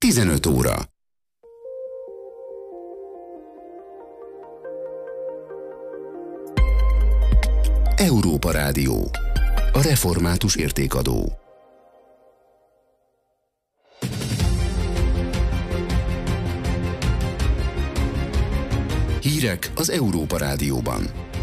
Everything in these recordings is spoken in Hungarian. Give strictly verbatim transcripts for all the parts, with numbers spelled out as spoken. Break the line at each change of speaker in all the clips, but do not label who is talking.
tizenöt óra. Európa Rádió. A református értékadó. Hírek az Európa Rádióban.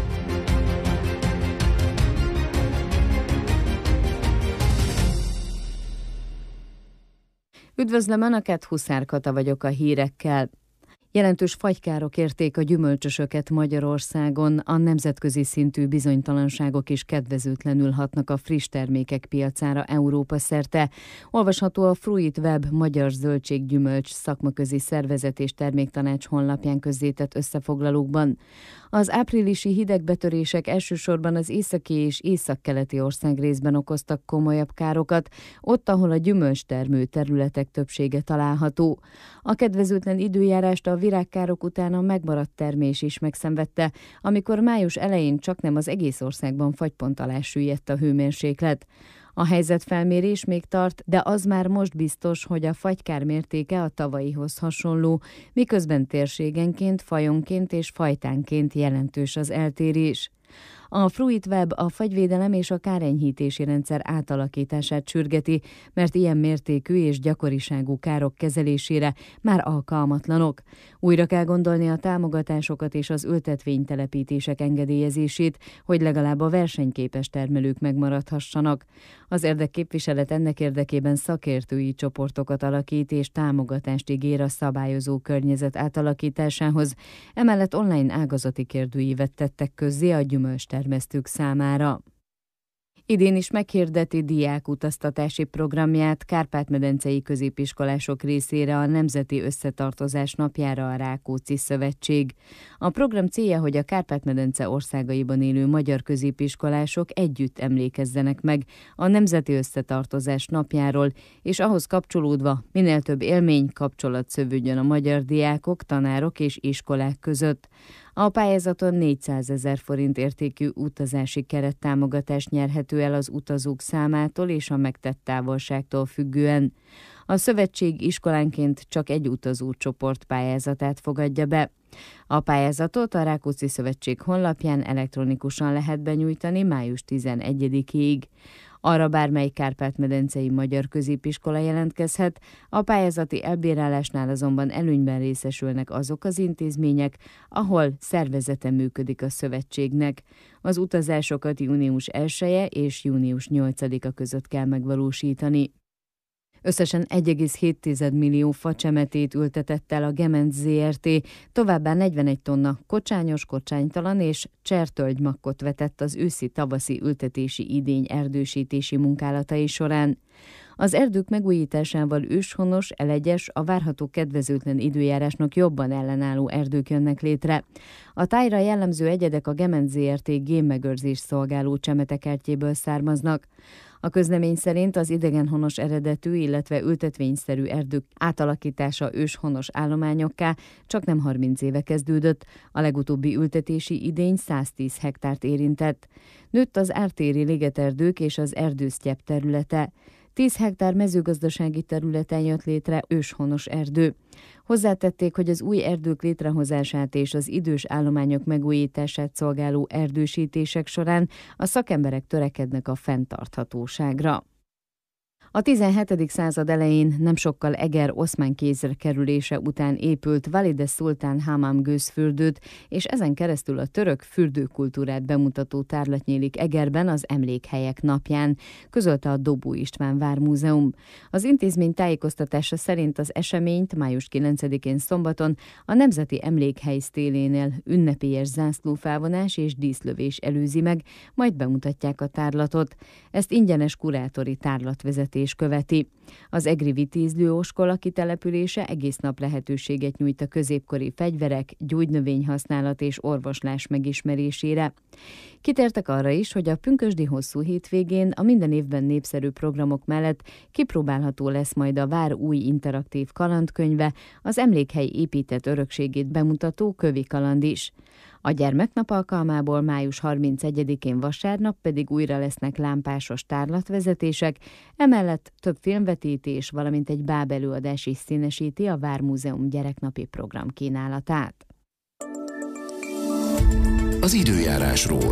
Üdvözlöm Önöket, Huszár Kata vagyok a hírekkel. Jelentős fagykárok érték a gyümölcsösöket Magyarországon, a nemzetközi szintű bizonytalanságok is kedvezőtlenül hatnak a friss termékek piacára Európa szerte. Olvasható a Fruit Web Magyar Zöldséggyümölcs szakmaközi szervezet és terméktanács honlapján közzétett összefoglalókban. Az áprilisi hidegbetörések elsősorban az északi és északkeleti országrészben okoztak komolyabb károkat, ott, ahol a gyümölcstermő területek többsége található. A kedvezőtlen időjárást a virágkárok után a megmaradt termés is megszenvedte, amikor május elején csaknem az egész országban fagypont alá süllyedt a hőmérséklet. A helyzetfelmérés még tart, de az már most biztos, hogy a fagykár mértéke a tavalyihoz hasonló, miközben térségenként, fajonként és fajtánként jelentős az eltérés. A Fruit Web a fagyvédelem és a kárenyhítési rendszer átalakítását sürgeti, mert ilyen mértékű és gyakoriságú károk kezelésére már alkalmatlanok. Újra kell gondolni a támogatásokat és az ültetvénytelepítések engedélyezését, hogy legalább a versenyképes termelők megmaradhassanak. Az érdekképviselet ennek érdekében szakértői csoportokat alakít és támogatást ígér a szabályozó környezet átalakításához. Emellett online ágazati kérdőívet tettek közzé a gyümölcstermesztők számára. Idén is meghirdeti diákutaztatási programját kárpát-medencei középiskolások részére a Nemzeti Összetartozás napjára a Rákóczi Szövetség. A program célja, hogy a Kárpát-medence országaiban élő magyar középiskolások együtt emlékezzenek meg a Nemzeti Összetartozás napjáról, és ahhoz kapcsolódva minél több élmény, kapcsolat szövődjön a magyar diákok, tanárok és iskolák között. A pályázaton négyszázezer forint értékű utazási kerettámogatást nyerhető el az utazók számától és a megtett távolságtól függően. A szövetség iskolánként csak egy utazócsoport pályázatát fogadja be. A pályázatot a Rákóczi Szövetség honlapján elektronikusan lehet benyújtani május tizenegyedikéig. Arra bármely kárpát-medencei magyar középiskola jelentkezhet, a pályázati elbírálásnál azonban előnyben részesülnek azok az intézmények, ahol szervezete működik a szövetségnek. Az utazásokat június elseje és június nyolcadika között kell megvalósítani. Összesen egy egész hét millió facsemetét ültetett el a Gemenc zé er té, továbbá negyvenegy tonna kocsányos, kocsánytalan és csertölgymakkot vetett az őszi-tavaszi ültetési idény erdősítési munkálatai során. Az erdők megújításával őshonos, elegyes, a várható kedvezőtlen időjárásnak jobban ellenálló erdők jönnek létre. A tájra jellemző egyedek a Gemenc zé er té génmegőrzés szolgáló csemetekertjéből származnak. A közlemény szerint az idegenhonos eredetű, illetve ültetvényszerű erdők átalakítása őshonos állományokká csaknem harminc éve kezdődött, a legutóbbi ültetési idény száztíz hektárt érintett. Nőtt az ártéri ligeterdők és az erdősztyepp területe. tíz hektár mezőgazdasági területen jött létre őshonos erdő. Hozzátették, hogy az új erdők létrehozását és az idős állományok megújítását szolgáló erdősítések során a szakemberek törekednek a fenntarthatóságra. A tizenhetedik század elején nem sokkal Eger oszmán kézre kerülése után épült Valide Szultán Hamam gőzfürdőt, és ezen keresztül a török fürdőkultúrát bemutató tárlat nyílik Egerben az Emlékhelyek napján, közölte a Dobó István Vármúzeum. Az intézmény tájékoztatása szerint az eseményt május kilencedikén szombaton a Nemzeti Emlékhely sztélénél ünnepélyes zászlófelvonás és díszlövés előzi meg, majd bemutatják a tárlatot. Ezt ingyenes kurátori tárlatvezetés követi. Az egri vitézlő oskola kitelepülése egész nap lehetőséget nyújt a középkori fegyverek, gyógynövény használat és orvoslás megismerésére. Kitértek arra is, hogy a pünkösdi hosszú hétvégén a minden évben népszerű programok mellett kipróbálható lesz majd a vár új interaktív kalandkönyve, az emlékhely épített örökségét bemutató kövi kaland is. A gyermeknap alkalmából május harmincegyedikén vasárnap pedig újra lesznek lámpásos tárlatvezetések, emellett több filmvetítés, valamint egy bábelőadás is színesíti a Vármúzeum gyereknapi program kínálatát.
Az időjárásról.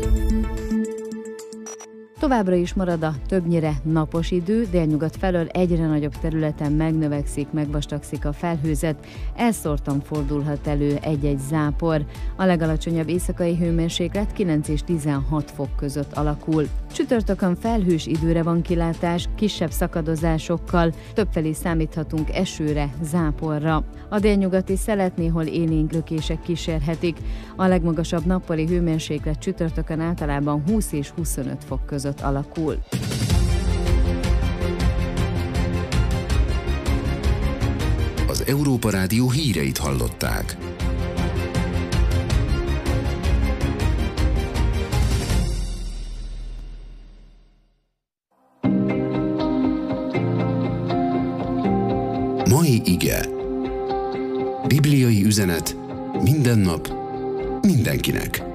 Továbbra is marad a többnyire napos idő, délnyugat felől egyre nagyobb területen megnövekszik, megvastagszik a felhőzet, elszórtan fordulhat elő egy-egy zápor. A legalacsonyabb éjszakai hőmérséklet kilenc és tizenhat fok között alakul. Csütörtökön felhős időre van kilátás, kisebb szakadozásokkal, többfelé számíthatunk esőre, záporra. A délnyugati szelet néhol élénk lökések kísérhetik. A legmagasabb nappali hőmérséklet csütörtökön általában húsz és huszonöt fok között alakul.
Az Európa Rádió híreit hallották. Mai ige. Bibliai üzenet minden nap, mindenkinek.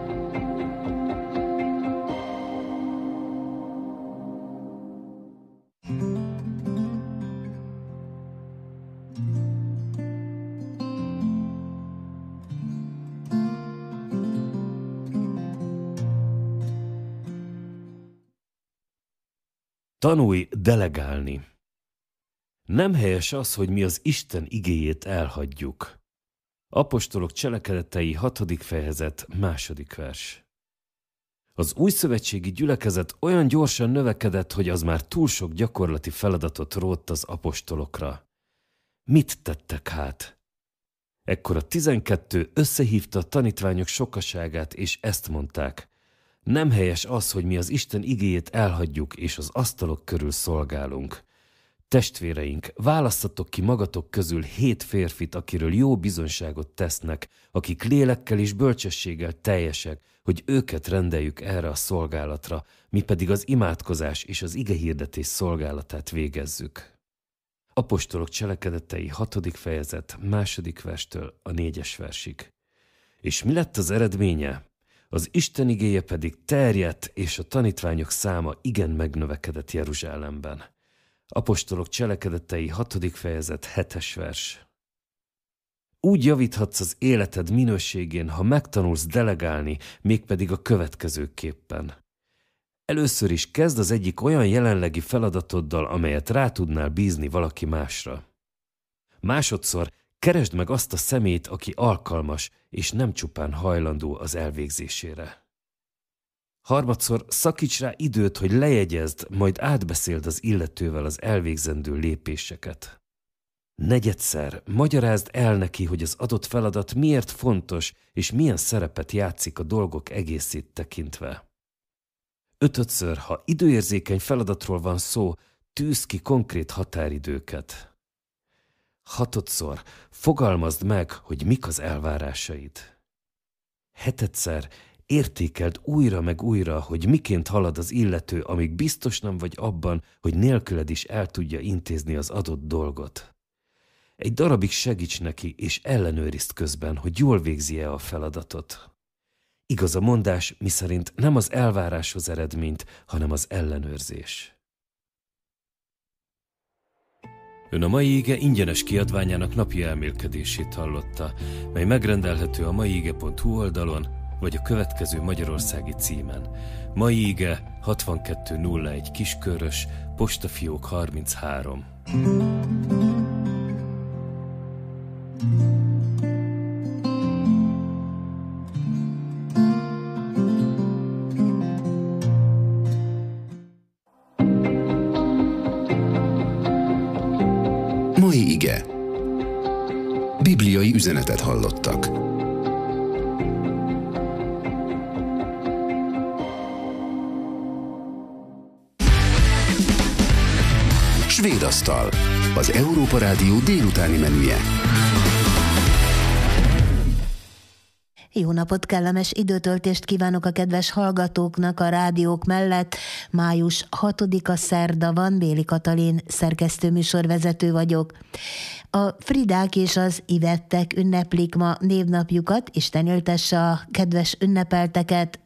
Tanulj delegálni. Nem helyes az, hogy mi az Isten igéjét elhagyjuk. Apostolok cselekedetei hatodik fejezet második vers. Az újszövetségi gyülekezet olyan gyorsan növekedett, hogy az már túl sok gyakorlati feladatot rótt az apostolokra. Mit tettek hát? Ekkor a tizenkettő összehívta a tanítványok sokaságát, és ezt mondták: nem helyes az, hogy mi az Isten igéjét elhagyjuk, és az asztalok körül szolgálunk. Testvéreink, választatok ki magatok közül hét férfit, akiről jó bizonyságot tesznek, akik lélekkel és bölcsességgel teljesek, hogy őket rendeljük erre a szolgálatra, mi pedig az imádkozás és az igehirdetés szolgálatát végezzük. Apostolok cselekedetei hatodik fejezet második verstől a négyes versig. És mi lett az eredménye? Az Isten igéje pedig terjedt, és a tanítványok száma igen megnövekedett Jeruzsálemben. Apostolok cselekedetei hatodik fejezet hetes vers. Úgy javíthatsz az életed minőségén, ha megtanulsz delegálni, mégpedig a következőképpen. Először is kezd az egyik olyan jelenlegi feladatoddal, amelyet rá tudnál bízni valaki másra. Másodszor keresd meg azt a személyt, aki alkalmas, és nem csupán hajlandó az elvégzésére. Harmadszor szakíts rá időt, hogy lejegyezd, majd átbeszéld az illetővel az elvégzendő lépéseket. Negyedszer magyarázd el neki, hogy az adott feladat miért fontos, és milyen szerepet játszik a dolgok egészét tekintve. Ötödször, ha időérzékeny feladatról van szó, tűzd ki konkrét határidőket. Hatodszor, fogalmazd meg, hogy mik az elvárásaid. Hetedszer, értékeld újra meg újra, hogy miként halad az illető, amíg biztos nem vagy abban, hogy nélküled is el tudja intézni az adott dolgot. Egy darabig segíts neki, és ellenőrizd közben, hogy jól végzi-e a feladatot. Igaz a mondás, miszerint nem az elvárás hoz eredményt, hanem az ellenőrzés. Ön a mai ige ingyenes kiadványának napi elmélkedését hallotta, mely megrendelhető a maiige pont hu oldalon, vagy a következő magyarországi címen. Mai ige hatvankettő nulla egy Kiskörös, postafiók harminchárom.
Mai ige. Bibliai üzenetet hallottak. Svédasztal. Az Európa Rádió délutáni menüje.
Jó napot, kellemes időtöltést kívánok a kedves hallgatóknak a rádiók mellett. május hatodika szerda van, Béli Katalin szerkesztőműsorvezető vagyok. A Fridák és az Ivettek ünneplik ma névnapjukat, Isten éltesse a kedves ünnepelteket.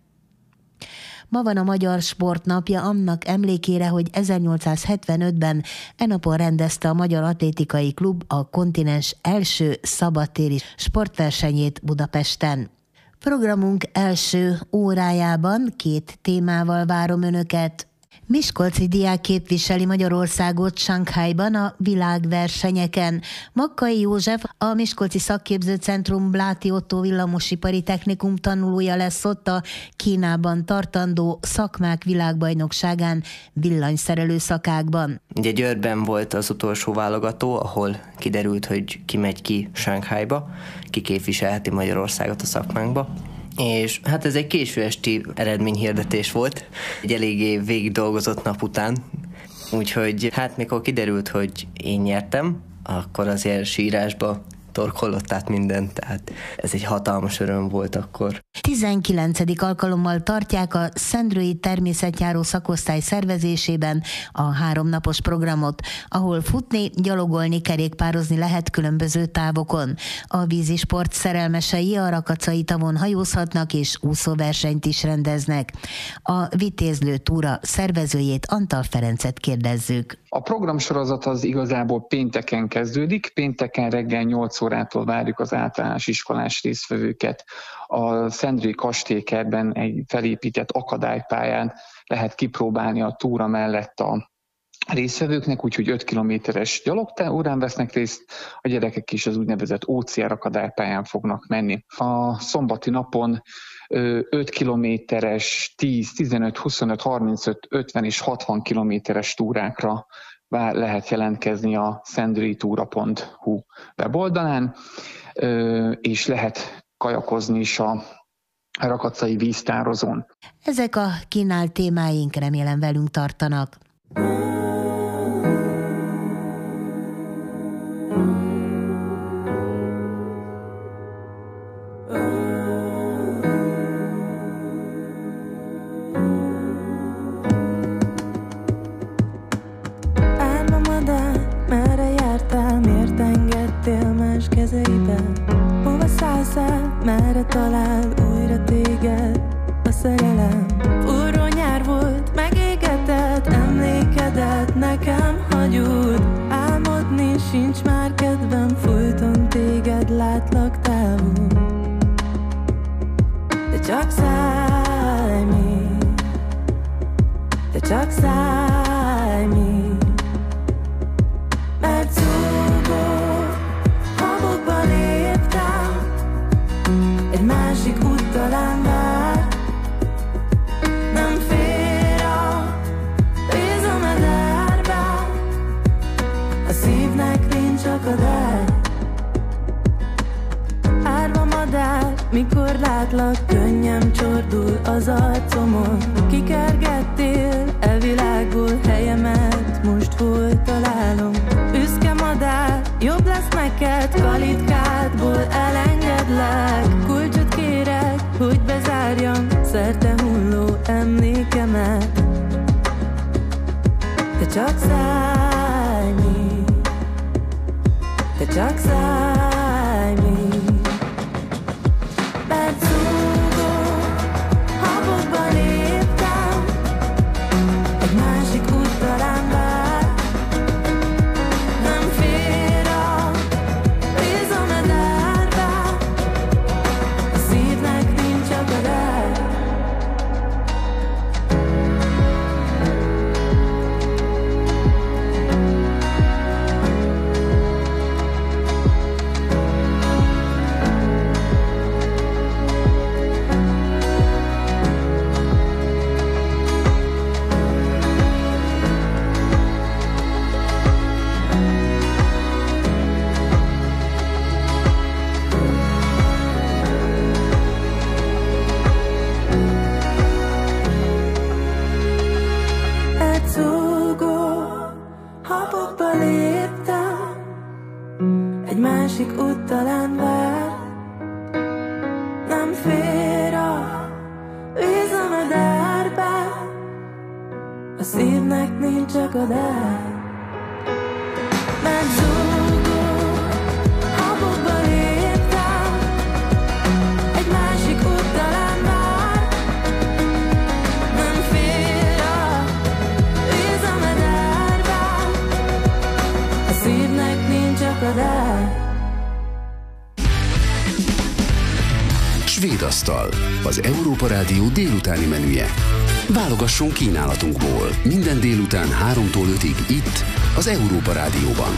Ma van a Magyar Sport napja, annak emlékére, hogy ezernyolcszázhetvenötben e napon rendezte a Magyar Atlétikai Klub a kontinens első szabadtéri sportversenyét Budapesten. Programunk első órájában két témával várom önöket. Miskolci diák képviseli Magyarországot Sanghajban a világversenyeken. Makkai József, a Miskolci Szakképzőcentrum Bláti Ottó villamosipari technikum tanulója lesz ott a Kínában tartandó szakmák világbajnokságán villanyszerelő szakákban.
Ugye Győrben volt az utolsó válogató, ahol kiderült, hogy ki megy ki Sanghajba, ki képviselheti Magyarországot a szakmánkba. És hát ez egy késő esti eredményhirdetés volt, egy eléggé végig dolgozott nap után, úgyhogy hát mikor kiderült, hogy én nyertem, akkor azért sírásba torkollott át mindent, tehát ez egy hatalmas öröm volt akkor.
tizenkilencedik alkalommal tartják a Szendrői Természetjáró szakosztály szervezésében a háromnapos programot, ahol futni, gyalogolni, kerékpározni lehet különböző távokon. A vízisport szerelmesei a Rakacai tavon hajózhatnak és úszóversenyt is rendeznek. A Vitézlő túra szervezőjét, Antal Ferencet kérdezzük.
A programsorozat az igazából pénteken kezdődik, pénteken reggel nyolc órától várjuk az általános iskolás résztvevőket. A Szendrői kastélykertben egy felépített akadálypályán lehet kipróbálni a túra mellett a résztvevőknek, úgyhogy öt kilométeres gyalogórán vesznek részt, a gyerekek is az úgynevezett ó cé er akadálypályán fognak menni. A szombati napon öt kilométeres, tíz, tizenöt, huszonöt, harmincöt, ötven és hatvan kilométeres túrákra lehet jelentkezni a szendrői túra pont hu weboldalán, és lehet kajakozni is a rakacai víztározón.
Ezek a kínált témáink, remélem velünk tartanak.
Merre talál újra téged a szerelem? Forró nyár volt, megégetett emlékedet nekem hagyod. Álmodni sincs már kedvem, folyton téged látlak távol. De csak szállj még, de csak szállj még, mert szúgó habokba léptem, egy másik út talán vár, nem fér a vízomedárba, a szívnek nincs akadály. Árva madár, mikor látlak, könnyem csordul az arcomon. Kikergettél e világból helyemet, most hol találom? Büszke madár, jobb lesz neked, kalitkádból elengedlek. Kulcsot kérek, hogy bezárjam szerte hulló emlékemet. Te csak szállj még, te csak szállj még, mert szúgó habokba léptem, egy másik út talán vár, nem fér a vízomedárba, a szívnek nincs akadály. a szívnek nincs akadály. Megzúgó habokba léptem, egy másik út talán vár. Nem fél a víz a mederben, a szívnek nincs akadály.
Svéd asztal, az Európa Rádió délutáni menüje. Válogassunk kínálatunkból. Minden délután háromtól ötig itt, az Európa Rádióban.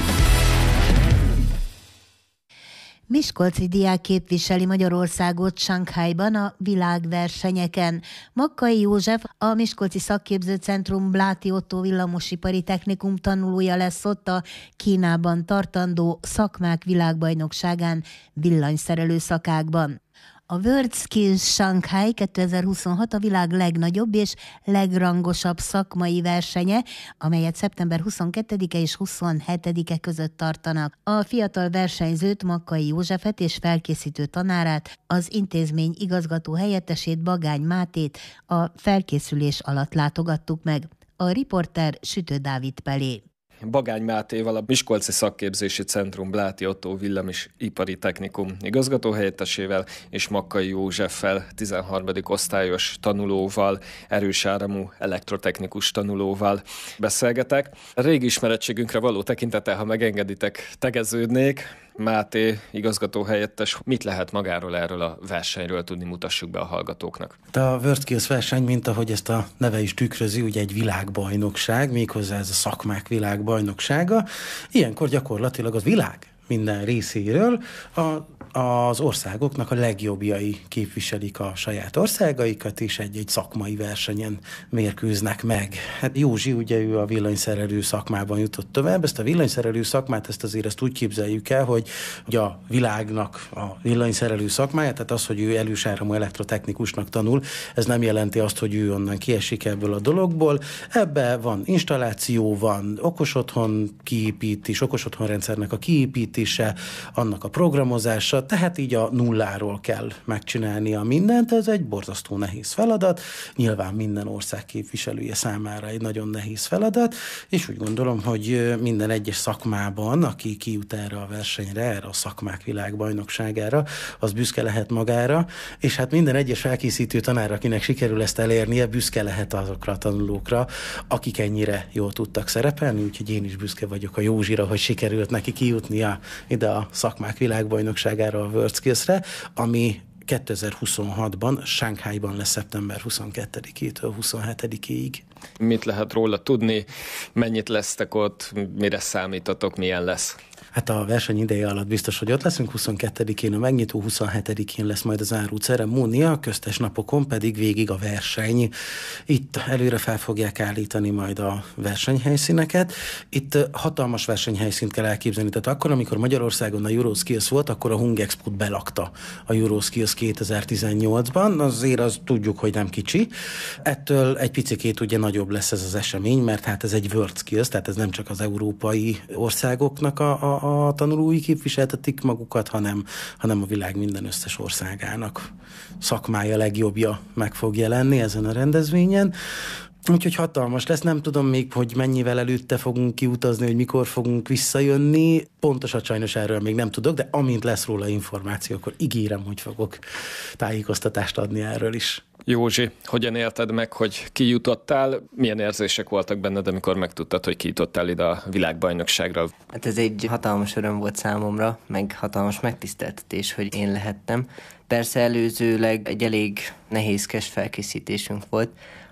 Miskolci diák képviseli Magyarországot Sanghajban a világversenyeken. Makkai József, a Miskolci Szakképzőcentrum Bláti Ottó Villamosipari Technikum tanulója lesz ott a Kínában tartandó szakmák világbajnokságán villanyszerelő szakákban. A World Skills Shanghai kétezer-huszonhat a világ legnagyobb és legrangosabb szakmai versenye, amelyet szeptember huszonkettedike és huszonhetedike között tartanak. A fiatal versenyzőt, Makkai Józsefet és felkészítő tanárát, az intézmény igazgató helyettesét, Bagány Mátét a felkészülés alatt látogattuk meg. A riporter Sütő Dávid Pelé.
Bagány Mátéval, a Miskolci Szakképzési Centrum Bláti Ottó Villamosipari Technikum igazgatóhelyettesével és Makkai Józseffel, tizenharmadik osztályos tanulóval, erős áramú elektrotechnikus tanulóval beszélgetek. A régi ismerettségünkre való tekintettel, ha megengeditek, tegeződnék. Máté, igazgatóhelyettes, mit lehet magáról erről a versenyről tudni, mutassuk be a hallgatóknak?
A World Skills verseny, mint ahogy ezt a neve is tükrözi, ugye egy világbajnokság, méghozzá ez a szakmák világbajnoksága. Ilyenkor gyakorlatilag az világ minden részéről a az országoknak a legjobbjai képviselik a saját országaikat, és egy-egy szakmai versenyen mérkőznek meg. Hát Józsi, ugye ő a villanyszerelő szakmában jutott tovább. Ezt a villanyszerelő szakmát, ezt azért ezt úgy képzeljük el, hogy ugye a világnak a villanyszerelő szakmája, tehát az, hogy ő elősáramú elektrotechnikusnak tanul, ez nem jelenti azt, hogy ő onnan kiesik ebből a dologból. Ebbe van installáció, van okosotthon kiépítés, okosotthon rendszernek a kiépítése, annak a programozása, tehát így a nulláról kell megcsinálnia mindent, ez egy borzasztó nehéz feladat, nyilván minden ország képviselője számára egy nagyon nehéz feladat, és úgy gondolom, hogy minden egyes szakmában, aki kijut erre a versenyre, erre a szakmák világbajnokságára, az büszke lehet magára, és hát minden egyes felkészítő tanár, akinek sikerül ezt elérnie, büszke lehet azokra a tanulókra, akik ennyire jól tudtak szerepelni, úgyhogy én is büszke vagyok a Józsira, hogy sikerült neki kijutnia ide a szakmák világbajnokságára, a World Skills-re, ami kétezer-huszonhatban Sanghajban lesz szeptember huszonkettedikétől huszonhetedikéig.
Mit lehet róla tudni? Mennyit lesztek ott? Mire számítatok? Milyen lesz?
Hát a verseny ideje alatt biztos, hogy ott leszünk, huszonkettedikén a megnyitó, huszonhetedikén lesz majd az záró ceremónia, köztes napokon pedig végig a verseny. Itt előre fel fogják állítani majd a versenyhelyszíneket. Itt hatalmas versenyhelyszínt kell elképzelni. Tehát akkor, amikor Magyarországon a Euroskills volt, akkor a Hungexpo-t belakta a Euroskills kétezer-tizennyolcban. Azért az tudjuk, hogy nem kicsi. Ettől egy picikét ugye nagyobb lesz ez az esemény, mert hát ez egy World Skills, tehát ez nem csak az európai országoknak a, a a tanulói képviseltetik magukat, hanem, hanem a világ minden összes országának szakmája legjobbja meg fog jelenni ezen a rendezvényen. Úgyhogy hatalmas lesz, nem tudom még, hogy mennyivel előtte fogunk kiutazni, hogy mikor fogunk visszajönni. Pontosat sajnos erről még nem tudok, de amint lesz róla információ, akkor ígérem, hogy fogok tájékoztatást adni erről is.
Józsi, hogyan élted meg, hogy kijutottál? Milyen érzések voltak benned, amikor megtudtad, hogy kijutottál ide a világbajnokságra?
Hát ez egy hatalmas öröm volt számomra, meg hatalmas megtiszteltetés, hogy én lehettem. Persze előzőleg egy elég nehézkes felkészítésünk volt,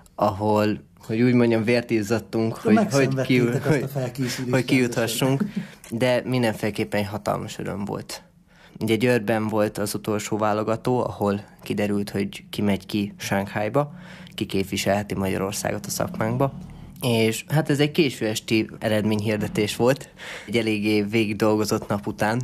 ahol, hogy úgy mondjam, vért izzadtunk, hogy, hogy, ki, hogy, hogy kijuthassunk, de mindenféleképpen egy hatalmas öröm volt. Ugye Győrben volt az utolsó válogató, ahol kiderült, hogy ki megy ki Sanghajba, ki képviselheti Magyarországot a szakmánkba. És hát ez egy késő esti eredményhirdetés volt, egy eléggé végig dolgozott nap után.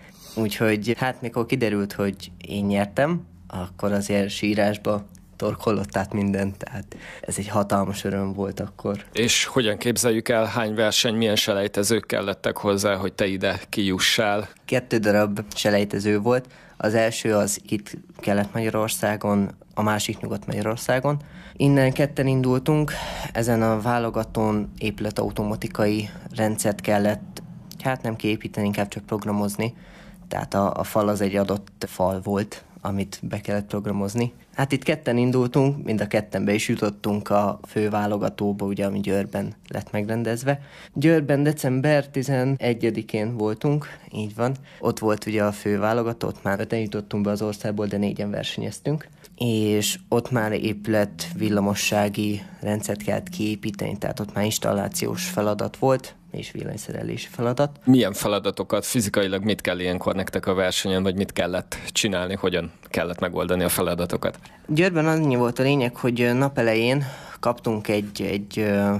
Úgyhogy hát mikor kiderült, hogy én nyertem, akkor azért sírásba torkollott át mindent, tehát ez egy hatalmas öröm volt akkor.
És hogyan képzeljük el, hány verseny, milyen selejtezők kellettek hozzá, hogy te ide kijussál?
Kettő darab selejtező volt. Az első az itt Kelet-Magyarországon, a másik Nyugat-Magyarországon. Innen ketten indultunk, ezen a válogatón épületautomatikai rendszert kellett, hát nem kiépíteni, inkább csak programozni. Tehát a, a fal az egy adott fal volt, amit be kellett programozni. Hát itt ketten indultunk, mind a ketten be is jutottunk a fő válogatóba, ugye, ami Győrben lett megrendezve. Győrben december tizenegyedikén voltunk, így van. Ott volt ugye a fő válogató, ott már öten jutottunk be az országból, de négyen versenyeztünk. És ott már épület villamossági rendszert kellett kiépíteni, tehát ott már installációs feladat volt, és villanyszerelési feladat.
Milyen feladatokat, fizikailag mit kell ilyenkor nektek a versenyen, vagy mit kellett csinálni, hogyan kellett megoldani a feladatokat?
Győrben annyi volt a lényeg, hogy napelején kaptunk egy, egy,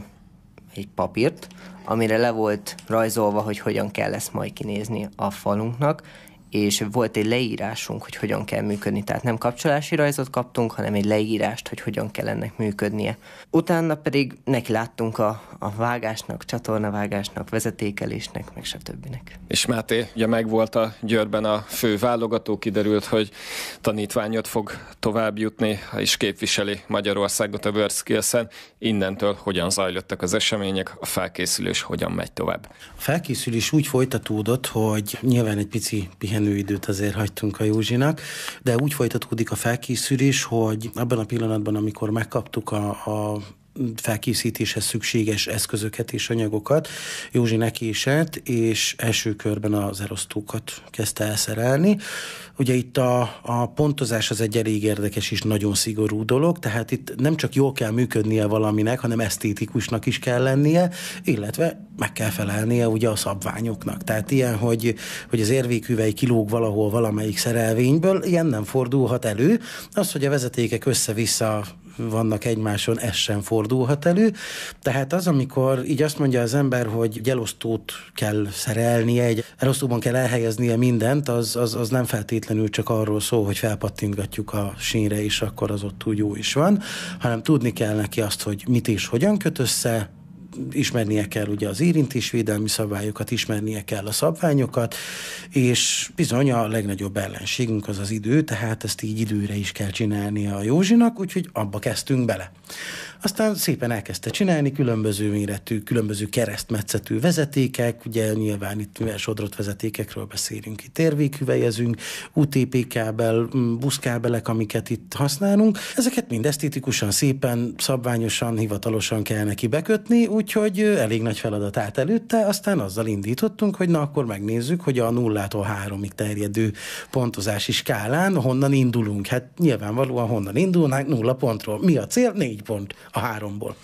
egy papírt, amire le volt rajzolva, hogy hogyan kell ezt majd kinézni a falunknak, és volt egy leírásunk, hogy hogyan kell működni. Tehát nem kapcsolási rajzot kaptunk, hanem egy leírást, hogy hogyan kell ennek működnie. Utána pedig neki láttunk a, a vágásnak, csatornavágásnak, vezetékelésnek, meg stb.
És Máté, ugye megvolt a Győrben a fő válogató, kiderült, hogy tanítványod fog tovább jutni, és képviseli Magyarországot a WorldSkills-en. Innentől hogyan zajlottak az események, a felkészülés hogyan megy tovább?
A felkészülés úgy folytatódott, hogy nyilván egy pici pihenőidőt azért hagytunk a Józsinak, de úgy folytatódik a felkészülés, hogy abban a pillanatban, amikor megkaptuk a, a felkészítéshez szükséges eszközöket és anyagokat, Józsi nekiesett, és első körben az elosztókat kezdte elszerelni. Ugye itt a, a pontozás az egy elég érdekes és nagyon szigorú dolog, tehát itt nem csak jól kell működnie valaminek, hanem esztétikusnak is kell lennie, illetve meg kell felelnie ugye a szabványoknak. Tehát ilyen, hogy, hogy az érvéküvely kilóg valahol valamelyik szerelvényből, ilyen nem fordulhat elő. Az, hogy a vezetékek össze-vissza vannak egymáson, ez sem fordulhat elő. Tehát az, amikor így azt mondja az ember, hogy egy elosztót kell szerelnie, egy elosztóban kell elhelyeznie mindent, az, az, az nem feltétlenül csak arról szól, hogy felpattintgatjuk a sínre, és akkor az ott úgy jó is van, hanem tudni kell neki azt, hogy mit és hogyan köt össze, ismernie kell ugye az érintésvédelmi szabályokat, ismernie kell a szabványokat, és bizony a legnagyobb ellenségünk az az idő, tehát ezt így időre is kell csinálnia a Józsinak, úgyhogy abba kezdtünk bele. Aztán szépen elkezdte csinálni különböző méretű, különböző keresztmetszetű vezetékek, ugye nyilván itt mivel sodrott vezetékekről beszélünk, itt érvékhüvelyezünk, u té pé kábel, buszkábelek, amiket itt használunk. Ezeket mind esztétikusan, szépen, szabványosan, hivatalosan kell neki bekötni, úgyhogy elég nagy feladat állt előtte, aztán azzal indítottunk, hogy na akkor megnézzük, hogy a nullától háromig terjedő pontozási skálán honnan indulunk. Hát nyilvánvalóan honnan indulnánk, nulla pontról. Mi a cél? Négy pont a háromból.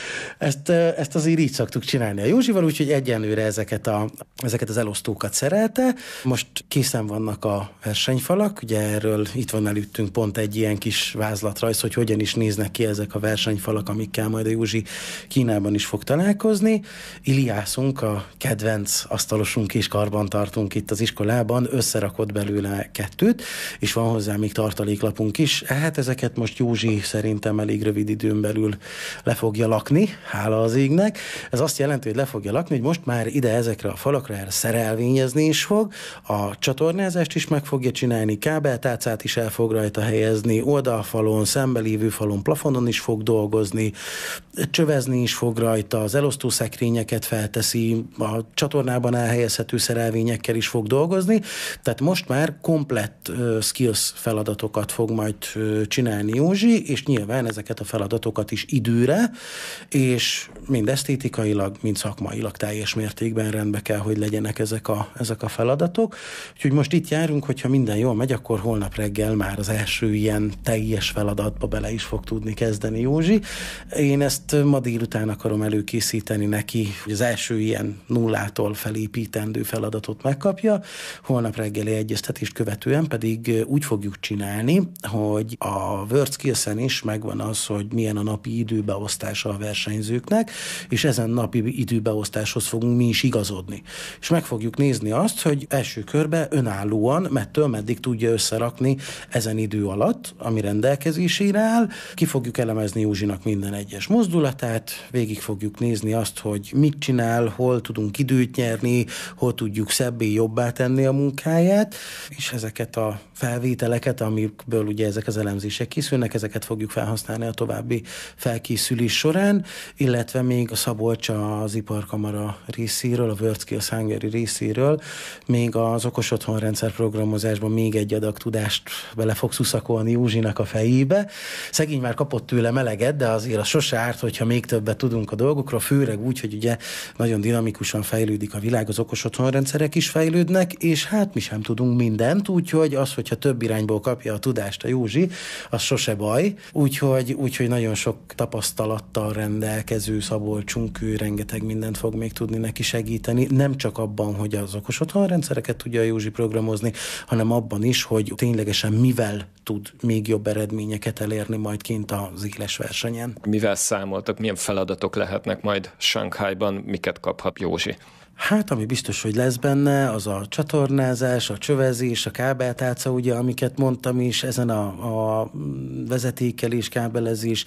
Ezt, ezt azért így szoktuk csinálni a Józsival, úgyhogy egyenlőre ezeket, a, ezeket az elosztókat szerelte. Most készen vannak a versenyfalak, ugye erről itt van előttünk pont egy ilyen kis vázlatrajz, hogy hogyan is néznek ki ezek a versenyfalak, amikkel majd a Józsi Kínában is fog találkozni. Iliászunk, a kedvenc asztalosunk és karbantartunk itt az iskolában, összerakott belőle kettőt, és van hozzá még tartaléklapunk is. Hát ezeket most Józsi szerintem elég rövid időn belül le fogja lakni, hála az égnek. Ez azt jelenti, hogy le fogja lakni, hogy most már ide ezekre a falakra erre szerelvényezni is fog, a csatornázást is meg fogja csinálni, kábeltálcát is el fog rajta helyezni, oldalfalon, szembelévő falon, plafonon is fog dolgozni, csövezni is fog rajta, az elosztószekrényeket felteszi, a csatornában elhelyezhető szerelvényekkel is fog dolgozni, tehát most már komplett uh, skills feladatokat fog majd uh, csinálni Józsi, és nyilván ezeket a feladatokat is időre, és mind esztétikailag, mind szakmailag teljes mértékben rendbe kell, hogy legyenek ezek a, ezek a feladatok. Úgyhogy most itt járunk, hogyha minden jól megy, akkor holnap reggel már az első ilyen teljes feladatba bele is fog tudni kezdeni Józsi. Én ezt ma délután akarom előkészíteni neki, hogy az első ilyen nullától felépítendő feladatot megkapja. Holnap reggeli egyeztetést követően pedig úgy fogjuk csinálni, hogy a WorldSkills-en is megvan az, hogy milyen a napi időbeosztása a versenyző versenyzőknek, és ezen napi időbeosztáshoz fogunk mi is igazodni. És meg fogjuk nézni azt, hogy első körben önállóan, mettől meddig tudja összerakni ezen idő alatt, ami rendelkezésére áll. Ki fogjuk elemezni Józsinak minden egyes mozdulatát, végig fogjuk nézni azt, hogy mit csinál, hol tudunk időt nyerni, hol tudjuk szebbé, jobbá tenni a munkáját, és ezeket a felvételeket, amikből ugye ezek az elemzések készülnek, ezeket fogjuk felhasználni a további felkészülés során, illetve még a Szabolcs az Iparkamara részéről, a WorldSkills Hungary részéről, még az okos otthonrendszer programozásban még egy adag tudást bele fog szuszakolni Józsinak a fejébe. Szegény már kapott tőle meleget, de azért az sose árt, hogyha még többet tudunk a dolgokról, főleg úgy, hogy ugye nagyon dinamikusan fejlődik a világ, az okos otthonrendszerek is fejlődnek, és hát mi sem tudunk mindent, úgyhogy az, hogyha több irányból kapja a tudást a Józsi, az sose baj. Úgyhogy, úgyhogy nagyon sok tapasztalattal rendelkező Szabolcsunk, ő rengeteg mindent fog még tudni neki segíteni, nem csak abban, hogy az okos otthonrendszereket tudja a Józsi programozni, hanem abban is, hogy ténylegesen mivel tud még jobb eredményeket elérni majd kint az éles versenyen.
Mivel számoltak, milyen feladatok lehetnek majd Sanghajban, miket kaphat Józsi?
Hát, ami biztos, hogy lesz benne, az a csatornázás, a csövezés, a kábeltálca, ugye, amiket mondtam is, ezen a, a vezetékelés, kábelezés,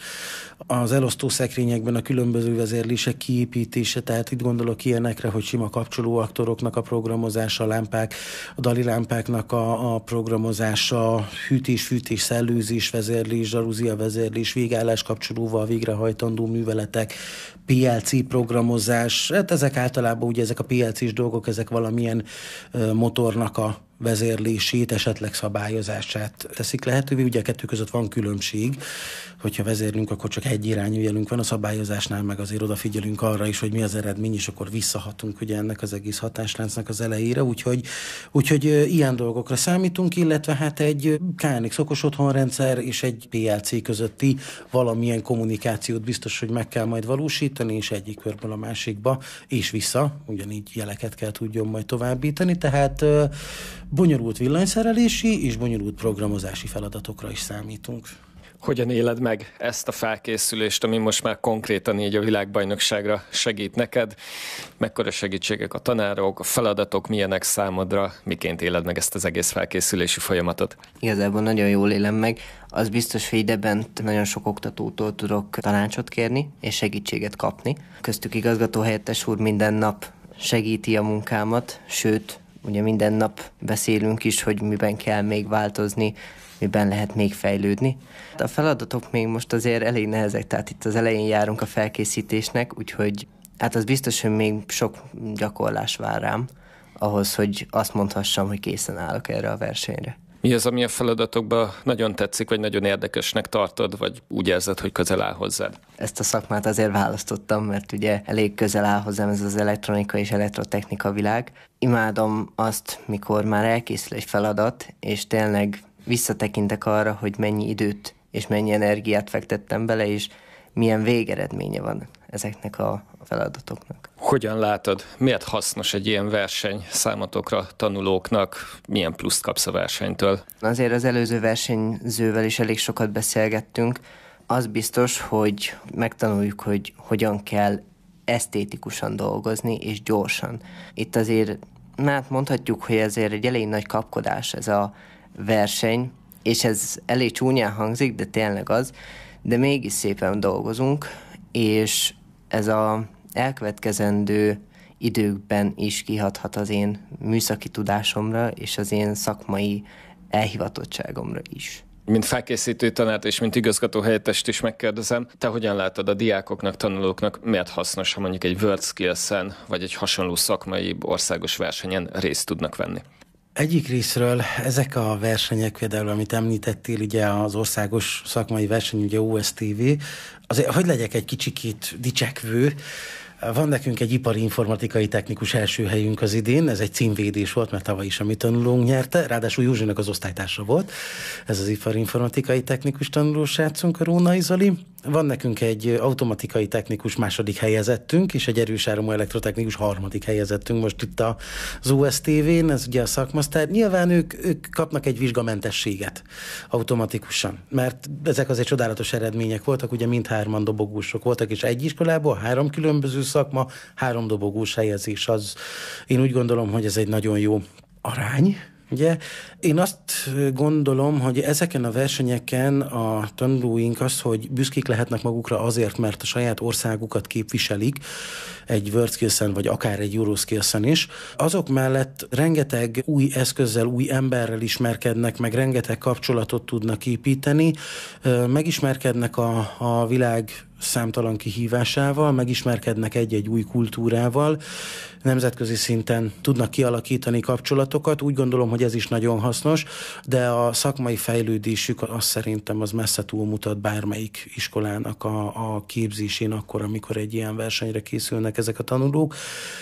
az elosztószekrényekben a különböző vezérlések kiépítése, tehát itt gondolok ilyenekre, hogy sima kapcsolóaktoroknak a programozása, a lámpák, a dali lámpáknak a, a programozása, hűtés, fűtés, szellőzés, vezérlés, zsaruzia vezérlés, végállás kapcsolóval végrehajtandó műveletek, pé el cé programozás, hát ezek általában ugye ezek a pé el cés dolgok, ezek valamilyen uh, motornak a vezérlését, esetleg szabályozását teszik lehetővé. Ugye a kettő között van különbség, hogyha vezérlünk, akkor csak egy irányú jelünk van, a szabályozásnál meg azért odafigyelünk arra is, hogy mi az eredmény, és akkor visszahatunk ugye ennek az egész hatásláncnak az elejére, úgyhogy, úgyhogy ilyen dolgokra számítunk, illetve hát egy ká en iksz okos otthonrendszer és egy pé el cé közötti valamilyen kommunikációt biztos, hogy meg kell majd valósítani, és egyik körből a másikba, és vissza, ugyanígy jeleket kell tudjon majd továbbítani, tehát bonyolult villanyszerelési és bonyolult programozási feladatokra is számítunk.
Hogyan éled meg ezt a felkészülést, ami most már konkrétan így a világbajnokságra segít neked? Mekkora segítségek a tanárok, a feladatok, milyenek számodra? Miként éled meg ezt az egész felkészülési folyamatot?
Igazából nagyon jól élem meg. Az biztos, hogy idebent nagyon sok oktatótól tudok tanácsot kérni, és segítséget kapni. Köztük igazgatóhelyettes úr minden nap segíti a munkámat, sőt, ugye minden nap beszélünk is, hogy miben kell még változni, miben lehet még fejlődni. A feladatok még most azért elég nehezek, tehát itt az elején járunk a felkészítésnek, úgyhogy hát az biztos, hogy még sok gyakorlás vár rám, ahhoz, hogy azt mondhassam, hogy készen állok erre a versenyre.
Mi az, ami a feladatokban nagyon tetszik, vagy nagyon érdekesnek tartod, vagy úgy érzed, hogy közel áll hozzád?
Ezt a szakmát azért választottam, mert ugye elég közel áll hozzám ez az elektronika és elektrotechnika világ. Imádom azt, mikor már elkészül egy feladat, és tényleg visszatekintek arra, hogy mennyi időt és mennyi energiát fektettem bele, és milyen végeredménye van ezeknek a feladatoknak.
Hogyan látod, miért hasznos egy ilyen verseny számotokra, tanulóknak, milyen pluszt kapsz a versenytől?
Azért az előző versenyzővel is elég sokat beszélgettünk. Az biztos, hogy megtanuljuk, hogy hogyan kell esztétikusan dolgozni, és gyorsan. Itt azért, hát mondhatjuk, hogy ezért egy elég nagy kapkodás ez a verseny, és ez elég csúnyán hangzik, de tényleg az, de mégis szépen dolgozunk, és ez a elkövetkezendő időkben is kihathat az én műszaki tudásomra, és az én szakmai elhivatottságomra is.
Mint felkészítő tanárt és mint igazgatóhelyettest is megkérdezem, te hogyan látod a diákoknak, tanulóknak, miért hasznos, ha mondjuk egy WorldSkills-en vagy egy hasonló szakmai országos versenyen részt tudnak venni?
Egyik részről ezek a versenyek, például amit említettél, ugye az országos szakmai verseny, ugye o es té vé, azért, hogy legyek egy kicsikét dicsekvő, van nekünk egy ipari informatikai technikus első helyünk az idén, ez egy címvédés volt, mert tavaly is a mi tanulónk nyerte, ráadásul Józsinak az osztálytársa volt, ez az ipari informatikai technikus tanulósrácunk, a Rónai Zoli, Van nekünk egy automatikai technikus második helyezettünk, és egy erős áramú elektrotechnikus harmadik helyezettünk most itt az u es té vén, ez ugye a szakmasztár. Nyilván ők, ők kapnak egy vizsgamentességet automatikusan, mert ezek azért csodálatos eredmények voltak, ugye mindhárman dobogósok voltak, és egy iskolából három különböző szakma, három dobogós helyezés. Az, én úgy gondolom, hogy ez egy nagyon jó arány. Ugye? Én azt gondolom, hogy ezeken a versenyeken a tanulóink az, hogy büszkék lehetnek magukra azért, mert a saját országukat képviselik egy WorldSkills-en, vagy akár egy EuroSkills-en is. Azok mellett rengeteg új eszközzel, új emberrel ismerkednek, meg rengeteg kapcsolatot tudnak építeni, megismerkednek a, a világ számtalan kihívásával, megismerkednek egy-egy új kultúrával, nemzetközi szinten tudnak kialakítani kapcsolatokat. Úgy gondolom, hogy ez is nagyon hasznos, de a szakmai fejlődésük azt szerintem az messze túlmutat bármelyik iskolának a, a képzésén akkor, amikor egy ilyen versenyre készülnek ezek a tanulók.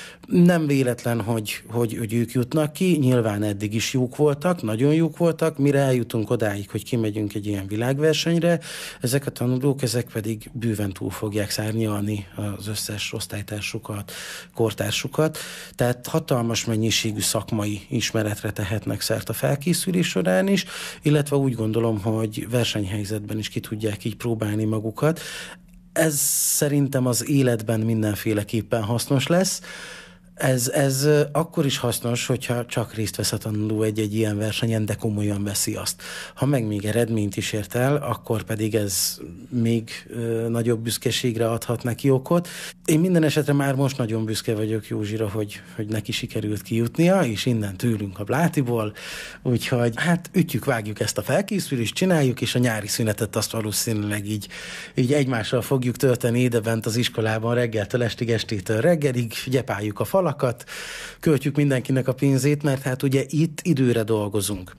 Nem véletlen, hogy, hogy, hogy ők jutnak ki, nyilván eddig is jók voltak, nagyon jók voltak, mire eljutunk odáig, hogy kimegyünk egy ilyen világversenyre, ezek a tanulók, ezek pedig bőven túl fogják szárnyalni az összes osztálytársukat, kortársukat, tehát hatalmas mennyiségű szakmai ismeretre tehetnek szert a felkészülés során is, illetve úgy gondolom, hogy versenyhelyzetben is ki tudják így próbálni magukat. Ez szerintem az életben mindenféleképpen hasznos lesz. Ez, ez akkor is hasznos, hogyha csak részt vesz a tanuló egy-egy ilyen versenyen, de komolyan veszi azt. Ha meg még eredményt is ért el, akkor pedig ez még ö, nagyobb büszkeségre adhat neki okot. Én minden esetre már most nagyon büszke vagyok Józsira, hogy, hogy neki sikerült kijutnia, és innen tőlünk a Blátiból. Úgyhogy hát ütjük, vágjuk ezt a felkészülést, csináljuk, és a nyári szünetet azt valószínűleg így, így egymással fogjuk tölteni idebent az iskolában reggeltől estig, estétől reggelig, gyepáljuk a falat, költjük mindenkinek a pénzét, mert hát ugye itt időre dolgozunk.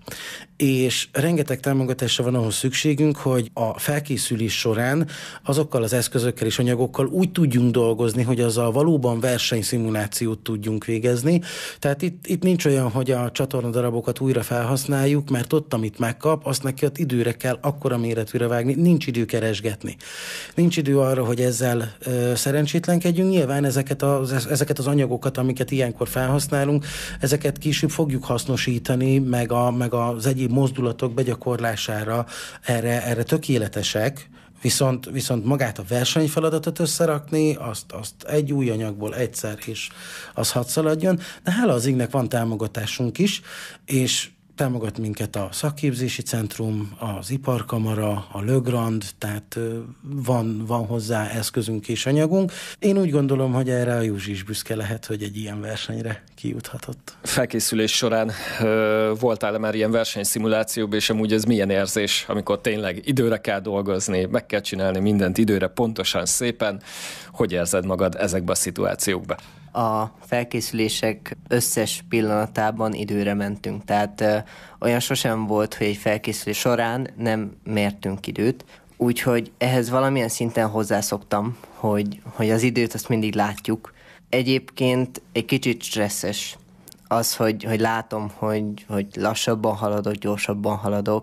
És rengeteg támogatásra van ahhoz szükségünk, hogy a felkészülés során azokkal az eszközökkel és anyagokkal úgy tudjunk dolgozni, hogy azzal valóban versenyszimulációt tudjunk végezni. Tehát itt, itt nincs olyan, hogy a csatornadarabokat újra felhasználjuk, mert ott, amit megkap, azt neki ott időre kell akkora méretűre vágni, nincs idő keresgetni. Nincs idő arra, hogy ezzel ö, szerencsétlenkedjünk. Nyilván ezeket az, ezeket az anyagokat, amiket ilyenkor felhasználunk, ezeket később fogjuk hasznosítani, meg, a, meg az egyéb mozdulatok begyakorlására erre, erre tökéletesek, viszont, viszont magát a versenyfeladatot összerakni, azt, azt egy új anyagból egyszer, és az hadd szaladjon. De hála az égnek van támogatásunk is, és támogat minket a szakképzési centrum, az iparkamara, a Le Grand, tehát van, van hozzá eszközünk és anyagunk. Én úgy gondolom, hogy erre a Józsi is büszke lehet, hogy egy ilyen versenyre kijuthatott.
Felkészülés során ö, voltál-e már ilyen versenyszimulációban, és amúgy ez milyen érzés, amikor tényleg időre kell dolgozni, meg kell csinálni mindent időre, pontosan, szépen. Hogy érzed magad ezekben a szituációkban?
A felkészülések összes pillanatában időre mentünk, tehát ö, olyan sosem volt, hogy egy felkészülés során nem mértünk időt, úgyhogy ehhez valamilyen szinten hozzászoktam, hogy, hogy az időt azt mindig látjuk. Egyébként egy kicsit stresszes az, hogy, hogy látom, hogy, hogy lassabban haladok, gyorsabban haladok,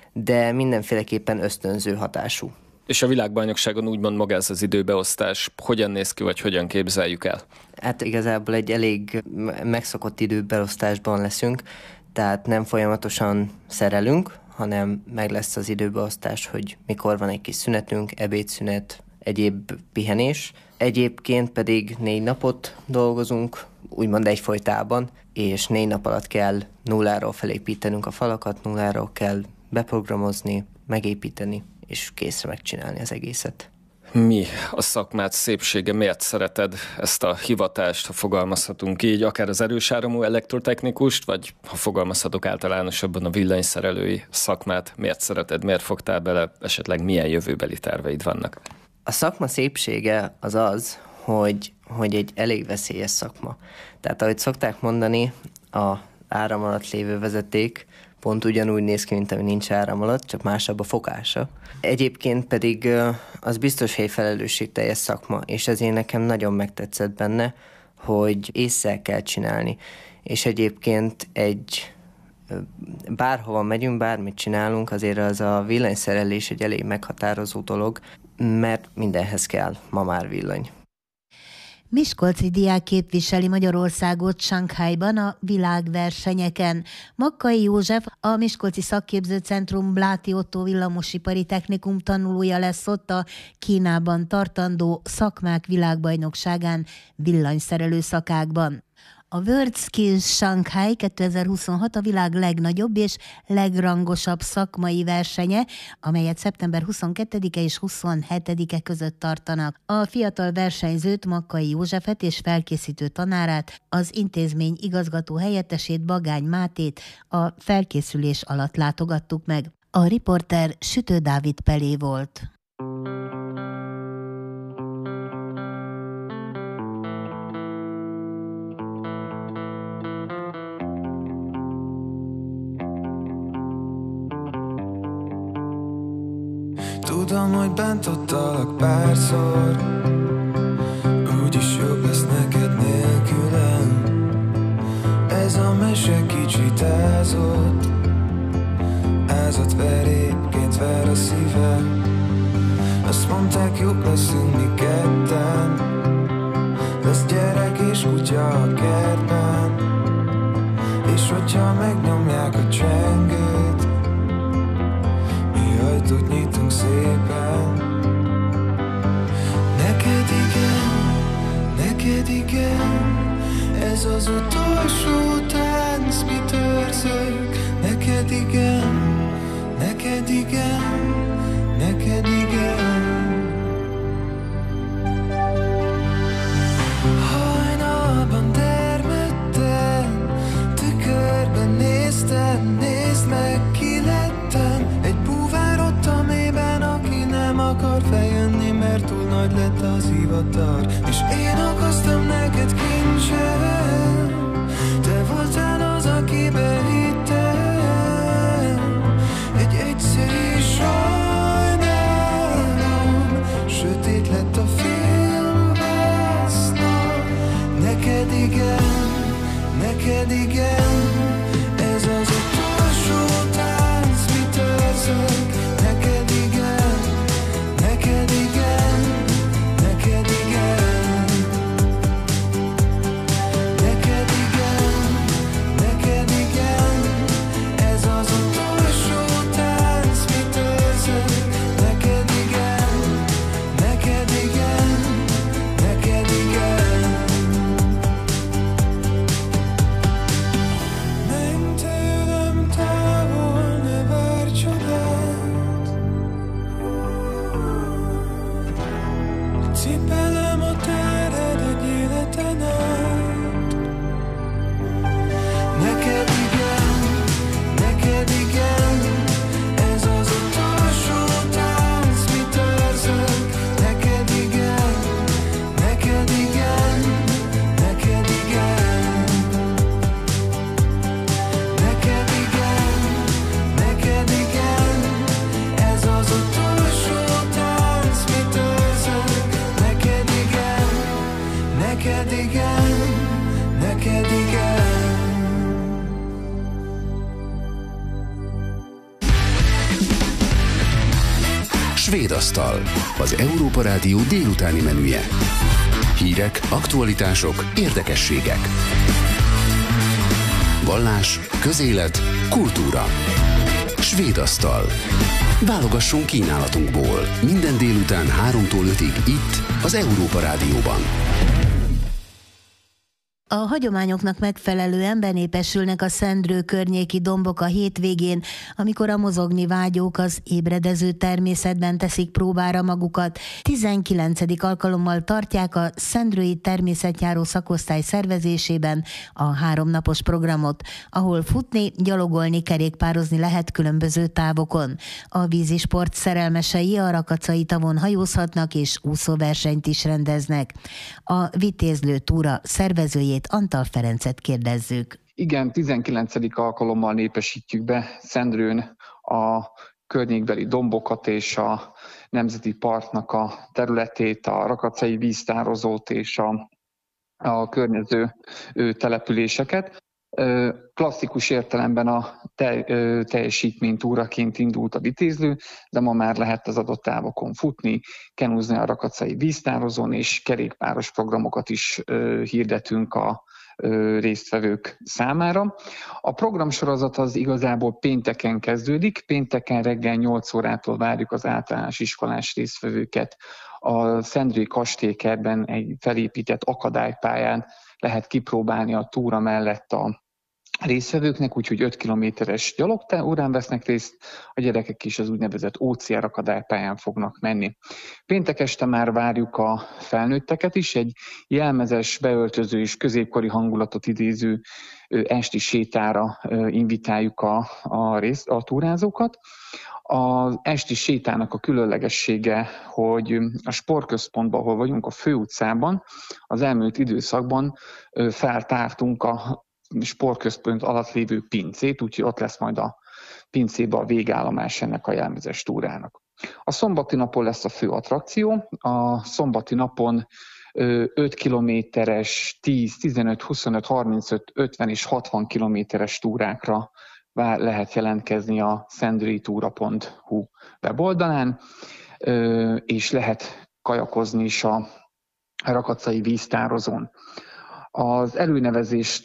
de mindenféleképpen ösztönző hatású.
És a világbajnokságon úgymond maga ez az időbeosztás hogyan néz ki, vagy hogyan képzeljük el?
Hát igazából egy elég megszokott időbeosztásban leszünk, tehát nem folyamatosan szerelünk, hanem meg lesz az időbeosztás, hogy mikor van egy kis szünetünk, ebédszünet, egyéb pihenés. Egyébként pedig négy napot dolgozunk, úgymond egyfolytában, és négy nap alatt kell nulláról felépítenünk a falakat, nulláról kell beprogramozni, megépíteni, és készre megcsinálni az egészet.
Mi a szakmát szépsége? Miért szereted ezt a hivatást, ha fogalmazhatunk így, akár az erősáramú elektrotechnikust, vagy ha fogalmazhatok általánosabban a villanyszerelői szakmát, miért szereted, miért fogtál bele, esetleg milyen jövőbeli terveid vannak?
A szakma szépsége az az, hogy, hogy egy elég veszélyes szakma. Tehát ahogy szokták mondani, a áram alatt lévő vezeték pont ugyanúgy néz ki, mint ami nincs áram alatt, csak másabb a fogása. Egyébként pedig az biztos, hogy felelősségteljes szakma, és ezért nekem nagyon megtetszett benne, hogy ésszel kell csinálni. És egyébként egy bárhova megyünk, bármit csinálunk, azért az a villanyszerelés egy elég meghatározó dolog. mert mindenhez kell ma már villany.
Miskolci diák képviseli Magyarországot Sanghajban a világversenyeken. Makkai József, a Miskolci Szakképzőcentrum Bláti Ottó Villamosipari Technikum tanulója lesz ott a Kínában tartandó szakmák világbajnokságán villanyszerelő szakákban. A World Skills Shanghai kétezer-huszonhat a világ legnagyobb és legrangosabb szakmai versenye, amelyet szeptember huszonkettedike és huszonhetedike között tartanak. A fiatal versenyzőt, Makkai Józsefet és felkészítő tanárát, az intézmény igazgató helyettesét, Bagány Mátét a felkészülés alatt látogattuk meg. A riporter Sütő Dávid Pelé volt.
Tudom, hogy bent ottalak párszor, úgyis jobb lesz neked nélkülem. Ez a mese kicsit ázott, ázott verépként ver a szívem. Azt mondták, jobb leszünk mi ketten, lesz gyerek és kutya a kertben. És hogyha megnyomják a csengőt, ajtót nyitunk szépen. Neked igen, neked igen, ez az utolsó tánc, mit őrzök. Neked igen, neked igen, neked igen. Hajnalban termettem, tükörben néztem, nézd meg ki lettem. Egy búvár ott a mélyben, aki nem akar feljönni, mert túl nagy lett az ivatar. És én okoztam neked kincsem, te voltál az, akibe hittem. Egy egyszerű sajnálom, sötét lett a filmvásznon. Neked igen, neked igen, ez az utolsó tánc, mit érzek. Neked igen, neked igen, neked igen. Neked igen, neked igen, ez az utolsó tánc, mit érzek. Neked igen, neked igen, neked igen. Menj tőlem távol, ne várj csodát. Cipelem a tered egy életen át. Neked igen, neked igen, ez az utolsó tánc, mit érzek. Neked igen, neked igen, neked igen. Neked igen, neked igen, ez az utolsó tánc, mit érzek. Neked igen, neked igen, neked igen.
Svédasztal, az Európa Rádió délutáni menüje. Hírek, aktualitások, érdekességek. Vallás, közélet, kultúra. Svédasztal. Válogassunk kínálatunkból. Minden délután háromtól ötig itt, az Európa Rádióban.
A hagyományoknak megfelelően benépesülnek a Szendrő környéki dombok a hétvégén, amikor a mozogni vágyók az ébredező természetben teszik próbára magukat. tizenkilencedik alkalommal tartják a Szendrői Természetjáró szakosztály szervezésében a háromnapos programot, ahol futni, gyalogolni, kerékpározni lehet különböző távokon. A vízisport szerelmesei a Rakacai tavon hajózhatnak és úszóversenyt is rendeznek. A Vitézlő túra szervezőjét, Antal Ferencet kérdezzük.
Igen, tizenkilencedik alkalommal népesítjük be Szendrőn a környékbeli dombokat és a Nemzeti Parknak a területét, a Rakacai víztározót és a, a környező településeket. Klasszikus értelemben a te, teljesítménytúraként indult a vitézlő, de ma már lehet az adott távokon futni, kenúzni a rakacai víztározón, és kerékpáros programokat is hirdetünk a résztvevők számára. A programsorozat az igazából pénteken kezdődik, pénteken reggel nyolc órától várjuk az általános iskolás résztvevőket. A Szendrői kastélykertben egy felépített akadálypályán lehet kipróbálni a túra mellett a résztvevőknek, úgyhogy öt kilométeres gyalogórán vesznek részt, a gyerekek is az úgynevezett ó cé er akadálypályán fognak menni. Péntek este már várjuk a felnőtteket is, egy jelmezes, beöltöző és középkori hangulatot idéző esti sétára invitáljuk a, a, rész, a túrázókat. Az esti sétának a különlegessége, hogy a sportközpontban, ahol vagyunk, a főutcában, az elmúlt időszakban feltártunk a sportközpont alatt lévő pincét, úgyhogy ott lesz majd a pincében a végállomás ennek a jelmezes túrának. A szombati napon lesz a fő attrakció. A szombati napon öt kilométeres, tíz, tizenöt, huszonöt, harmincöt, ötven és hatvan kilométeres túrákra lehet jelentkezni a szendrőitúra pont hu weboldalán, és lehet kajakozni is a rakacai víztározón. Az előnevezést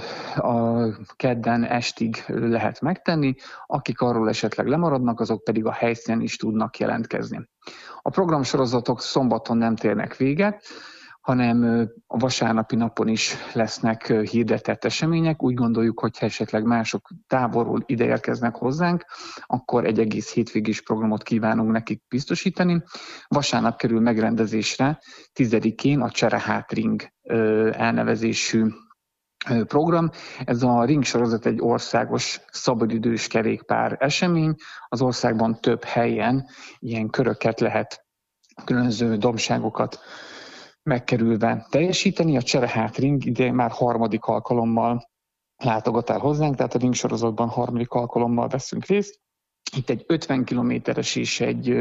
a kedden estig lehet megtenni, akik arról esetleg lemaradnak, azok pedig a helyszínen is tudnak jelentkezni. A programsorozatok szombaton nem térnek véget, hanem a vasárnapi napon is lesznek hirdetett események. Úgy gondoljuk, hogy ha esetleg mások távolról ide érkeznek hozzánk, akkor egy egész hétvégés programot kívánunk nekik biztosítani. Vasárnap kerül megrendezésre tizedikén a Cserehát Ring elnevezésű program. Ez a ring sorozat egy országos szabadidős kerékpár esemény. Az országban több helyen ilyen köröket lehet, különböző dombságokat megkerülve teljesíteni. A Cserehát Ring idén már harmadik alkalommal látogat el hozzánk, tehát a ring sorozatban harmadik alkalommal veszünk részt. Itt egy ötven kilométeres és egy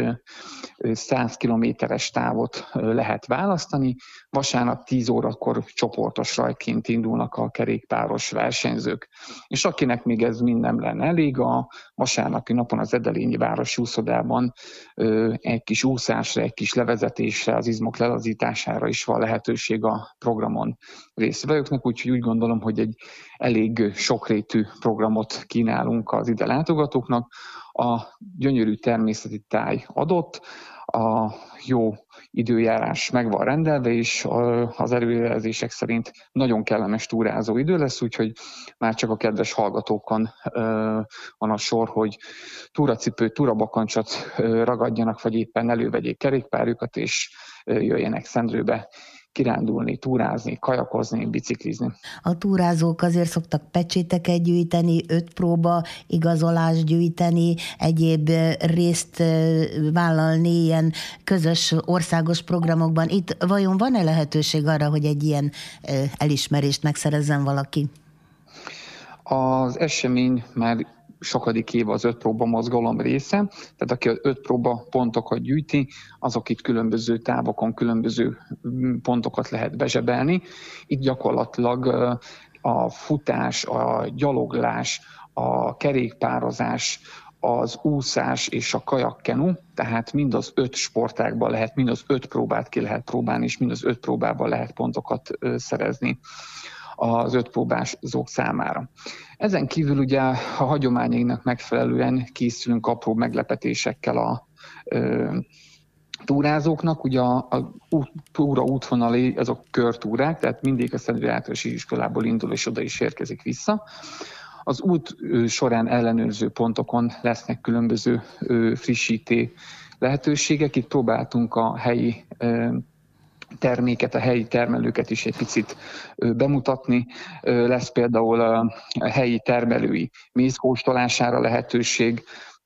száz kilométeres távot lehet választani. Vasárnap tíz órakor csoportos rajtként indulnak a kerékpáros versenyzők. És akinek még ez mind nem lenne elég, a vasárnapi napon az Edelényi Városi úszodában egy kis úszásra, egy kis levezetésre, az izmok lelazítására is van lehetőség a programon résztvevőknek, úgyhogy úgy gondolom, hogy egy elég sokrétű programot kínálunk az ide látogatóknak. A gyönyörű természeti táj adott, a jó időjárás meg van rendelve, és az előrejelzések szerint nagyon kellemes túrázó idő lesz, úgyhogy már csak a kedves hallgatókon van a sor, hogy túracipőt, túrabakancsot ragadjanak, vagy éppen elővegyék kerékpárjukat, és jöjjenek Szendrőbe kirándulni, túrázni, kajakozni, biciklizni.
A túrázók azért szoktak pecséteket gyűjteni, öt próba igazolást gyűjteni, egyéb részt vállalni ilyen közös országos programokban. Itt vajon van-e lehetőség arra, hogy egy ilyen elismerést megszerezzen valaki?
Az esemény már sokadik év az öt próba mozgalom része, tehát aki az öt próba pontokat gyűjti, azok itt különböző távokon különböző pontokat lehet bezsebelni. Itt gyakorlatilag a futás, a gyaloglás, a kerékpározás, az úszás és a kajakkenu, tehát mind az öt sportágban lehet, mind az öt próbát ki lehet próbálni, és mind az öt próbában lehet pontokat szerezni az öt próbázók számára. Ezen kívül ugye a hagyományainknak megfelelően készülünk apró meglepetésekkel a ö, túrázóknak. Ugye a, a túra útvonalé azok körtúrák, tehát mindig a Szendrői Általános Iskolából indul és oda is érkezik vissza. Az út során ellenőrző pontokon lesznek különböző ö, frissíté lehetőségek. Itt próbáltunk a helyi ö, terméket, a helyi termelőket is egy picit bemutatni. Lesz például a helyi termelői mézkóstolására lehetőség,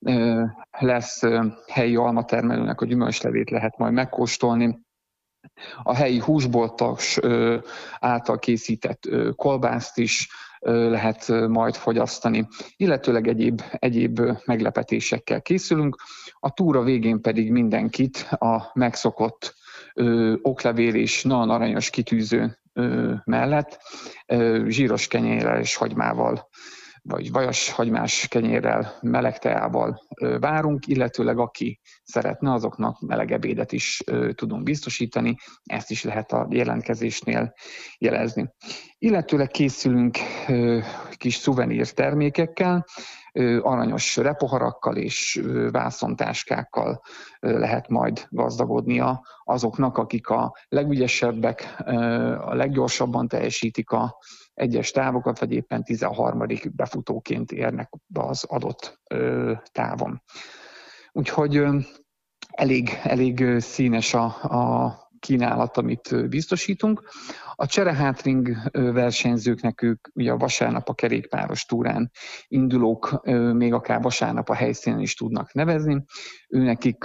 lesz helyi almatermelőnek a gyümölcslevét lehet majd megkóstolni. A helyi húsboltos által készített kolbászt is lehet majd fogyasztani, illetőleg egyéb, egyéb meglepetésekkel készülünk. A túra végén pedig mindenkit a megszokott ö, oklevél és nagyon aranyos kitűző ö, mellett ö, zsíros kenyérrel és hagymával, vagy vajas hagymás kenyérrel, meleg teával ö, várunk, illetőleg aki szeretne, azoknak meleg ebédet is ö, tudunk biztosítani, ezt is lehet a jelentkezésnél jelezni. Illetőleg készülünk ö, kis szuvenír termékekkel, aranyos repoharakkal és vászontáskákkal lehet majd gazdagodnia azoknak, akik a legügyesebbek, a leggyorsabban teljesítik a egyes távokat, vagy éppen tizenharmadik befutóként érnek be az adott távon. Úgyhogy elég, elég színes a, a kínálat, amit biztosítunk. A cserehátring versenyzőknek ők ugye a vasárnap a kerékpáros túrán indulók még akár vasárnap a helyszínen is tudnak nevezni. Őnekik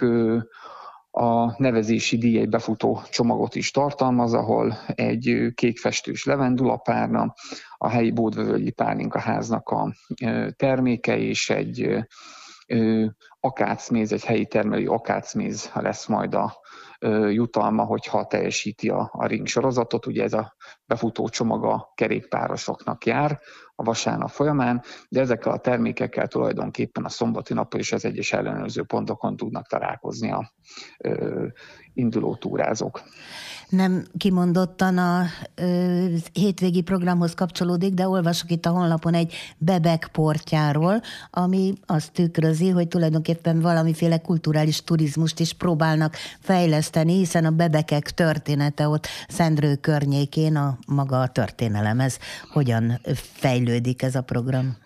a nevezési díj egy befutó csomagot is tartalmaz, ahol egy kékfestős levendulapárna, a helyi Bódvövölgyi Pálinkaháznak a terméke és egy akácméz, egy helyi termelő akácméz lesz majd a jutalma, hogyha teljesíti a, a ring sorozatot. Ugye ez a befutó csomag a kerékpárosoknak jár a vasárnap folyamán, de ezekkel a termékekkel tulajdonképpen a szombati napon is az egyes ellenőrző pontokon tudnak találkozni a ö, induló túrázók.
Nem kimondottan a ö, hétvégi programhoz kapcsolódik, de olvasok itt a honlapon egy bebek portjáról, ami azt tükrözi, hogy tulajdonképpen valamiféle kulturális turizmust is próbálnak fejleszteni, hiszen a bebekek története ott Szendrő környékén a maga a történelem. Ez hogyan fejlődik ez a program?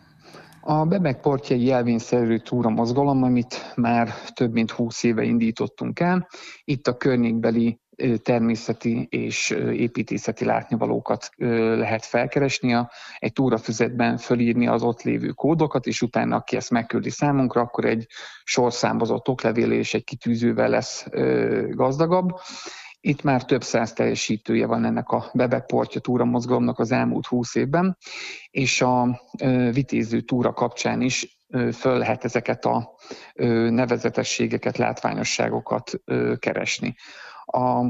A bebek portja egy jelvényszerű túramozgalom, amit már több mint húsz éve indítottunk el. Itt a környékbeli természeti és építészeti látnivalókat lehet felkeresni, egy túrafüzetben fölírni az ott lévő kódokat, és utána, aki ezt megküldi számunkra, akkor egy sorszámozott oklevél és egy kitűzővel lesz gazdagabb. Itt már több száz teljesítője van ennek a bebek portja túramozgalomnak az elmúlt húsz évben, és a vitéző túra kapcsán is föl lehet ezeket a nevezetességeket, látványosságokat keresni. A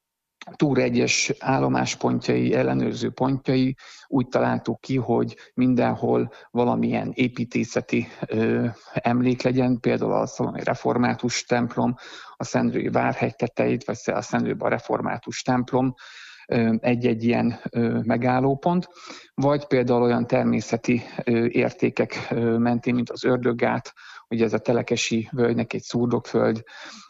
túra egyes állomáspontjai, ellenőrző pontjai úgy találtuk ki, hogy mindenhol valamilyen építészeti ö, emlék legyen, például a szaloni református templom, a Szendrői Várhegy tetejét, vagy a Szendrőben a református templom, egy-egy ilyen megállópont, vagy például olyan természeti értékek mentén, mint az Ördöggát, ugye ez a Telekesi völgynek egy szurdokföld,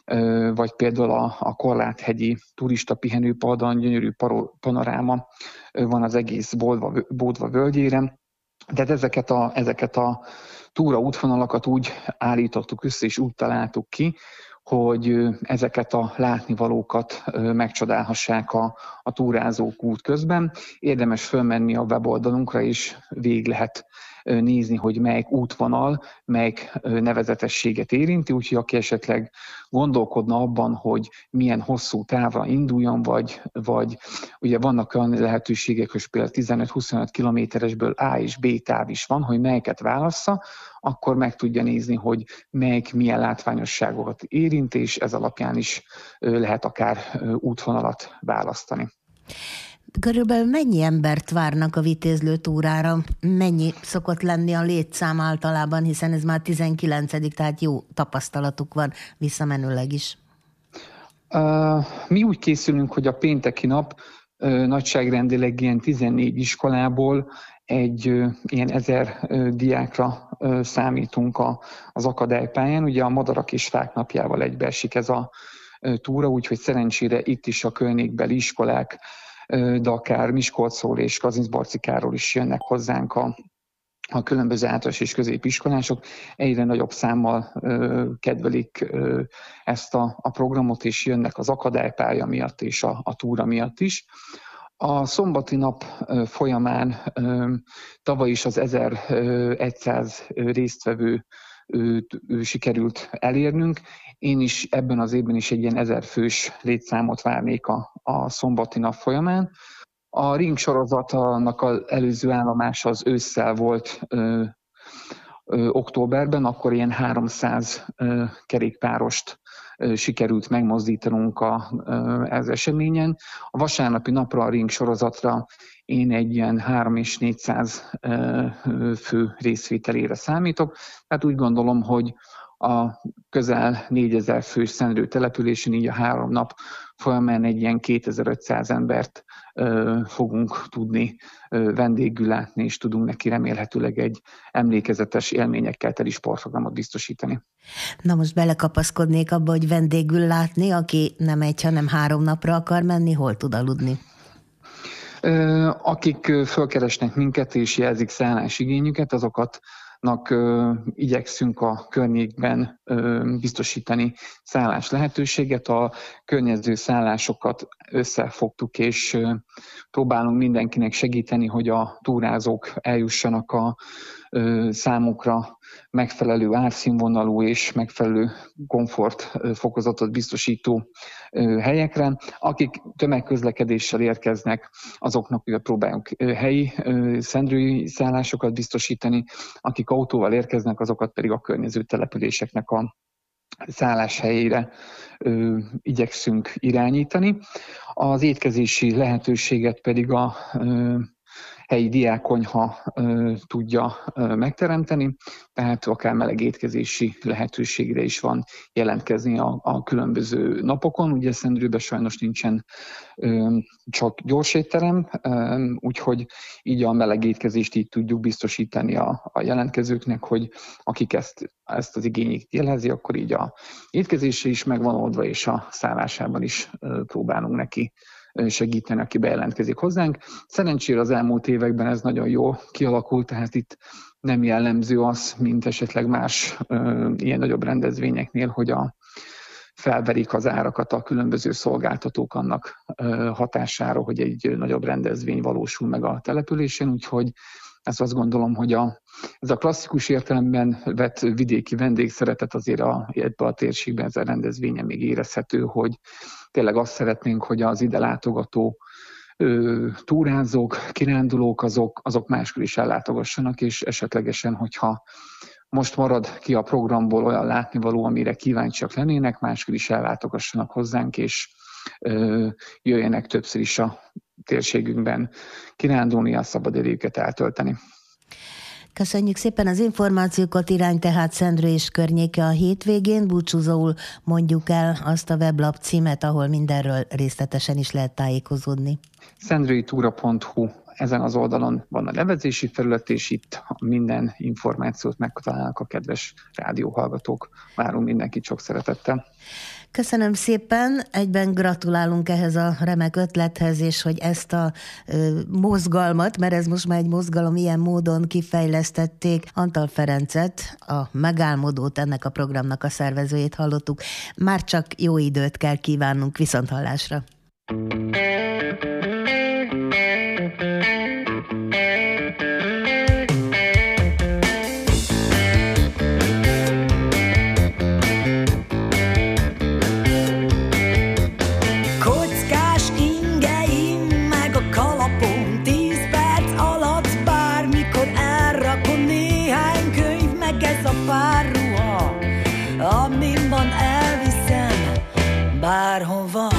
vagy például a, a Korláthegyi turista pihenőpardon gyönyörű panoráma van az egész Bódva, Bódva völgyére. Tehát ezeket a, ezeket a túra útvonalakat úgy állítottuk össze, és úgy találtuk ki, hogy ezeket a látnivalókat megcsodálhassák a, a túrázók út közben. Érdemes fölmenni a weboldalunkra, és végig lehet nézni, hogy melyik útvonal, melyik nevezetességet érinti, úgyhogy aki esetleg gondolkodna abban, hogy milyen hosszú távra induljon, vagy, vagy ugye vannak olyan lehetőségek, hogy például tizenöt-huszonöt kilométeresből A és B táv is van, hogy melyiket válassza, akkor meg tudja nézni, hogy melyik milyen látványosságokat érint, és ez alapján is lehet akár útvonalat választani.
Körülbelül mennyi embert várnak a vitézlő túrára? Mennyi szokott lenni a létszám általában, hiszen ez már tizenkilencedik, tehát jó tapasztalatuk van visszamenőleg is.
Uh, mi úgy készülünk, hogy a pénteki nap uh, nagyságrendileg ilyen tizennégy iskolából egy uh, ilyen ezer uh, diákra uh, számítunk a, az akadálypályán. Ugye a Madarak és Fák napjával egybeesik ez a uh, túra, úgyhogy szerencsére itt is a környékbeli iskolák, de akár Miskolcról és Kazincbarcikáról is jönnek hozzánk a, a különböző általános és középiskolások. Egyre nagyobb számmal ö, kedvelik ö, ezt a, a programot, és jönnek az akadálypálya miatt és a, a túra miatt is. A szombati nap ö, folyamán ö, tavaly is az ezerszáz résztvevő ő, ő sikerült elérnünk. Én is ebben az évben is egy ilyen ezer fős létszámot várnék a, a szombati nap folyamán. A ring sorozatnak az előző állomása az ősszel volt ö, ö, októberben, akkor ilyen háromszáz ö, kerékpárost sikerült megmozdítanunk a, az eseményen. A vasárnapi napra a ring sorozatra én egy ilyen három és négyszáz fő részvételére számítok. Tehát úgy gondolom, hogy a közel négyezer fős Szendrő településen így a három nap folyamán egy ilyen kétezer-ötszáz embert ö, fogunk tudni ö, vendégül látni, és tudunk neki remélhetőleg egy emlékezetes élményekkel teli sportprogramot biztosítani.
Na most belekapaszkodnék abba, hogy vendégül látni, aki nem egy, hanem három napra akar menni, hol tud aludni?
Akik fölkeresnek minket és jelzik szállásigényüket, azokat Nak igyekszünk a környékben biztosítani szállás lehetőséget. A környező szállásokat összefogtuk, és próbálunk mindenkinek segíteni, hogy a túrázók eljussanak a számukra megfelelő árszínvonalú és megfelelő komfortfokozatot biztosító helyekre. Akik tömegközlekedéssel érkeznek, azoknak ugye próbálunk helyi szendrői szállásokat biztosítani, akik autóval érkeznek, azokat pedig a környező településeknek a szálláshelyére ö, igyekszünk irányítani. Az étkezési lehetőséget pedig a ö, helyi diákkonyha ö, tudja ö, megteremteni, tehát akár meleg étkezési lehetőségre is van jelentkezni a, a különböző napokon. Ugye Szendrőben sajnos nincsen ö, csak gyorsétterem, ö, úgyhogy így a meleg étkezést így tudjuk biztosítani a, a jelentkezőknek, hogy akik ezt, ezt az igényét jelezi, akkor így a étkezése is megvan oldva, és a szállásában is ö, próbálunk neki segíteni, aki bejelentkezik hozzánk. Szerencsére az elmúlt években ez nagyon jól kialakult, tehát itt nem jellemző az, mint esetleg más ö, ilyen nagyobb rendezvényeknél, hogy a, felverik az árakat a különböző szolgáltatók annak ö, hatására, hogy egy nagyobb rendezvény valósul meg a településen, úgyhogy ezt azt gondolom, hogy a, ez a klasszikus értelemben vett vidéki vendégszeretet azért a, ebben a térségben ez a rendezvényen még érezhető, hogy tényleg azt szeretnénk, hogy az ide látogató ö, túrázók, kirándulók, azok, azok máskor is ellátogassanak, és esetlegesen, hogyha most marad ki a programból olyan látnivaló, amire kíváncsiak lennének, máskor is ellátogassanak hozzánk, és ö, jöjjenek többször is a térségünkben kirándulni, a szabadidejüket eltölteni.
Köszönjük szépen az információkat, irány tehát Szendrő és környéke a hétvégén. Búcsúzóul mondjuk el azt a weblap címet, ahol mindenről részletesen is lehet tájékozódni. szendrőitúra pont hu, ezen az oldalon van a nevezési felület, és itt minden információt megtalálnak a kedves rádióhallgatók. Várunk mindenkit sok szeretettel. Köszönöm szépen, egyben gratulálunk ehhez a remek ötlethez, és hogy ezt a ö, mozgalmat, mert ez most már egy mozgalom, ilyen módon kifejlesztették. Antal Ferencet, a megálmodót, ennek a programnak a szervezőjét hallottuk. Már csak jó időt kell kívánnunk, viszonthallásra.
Bárhova.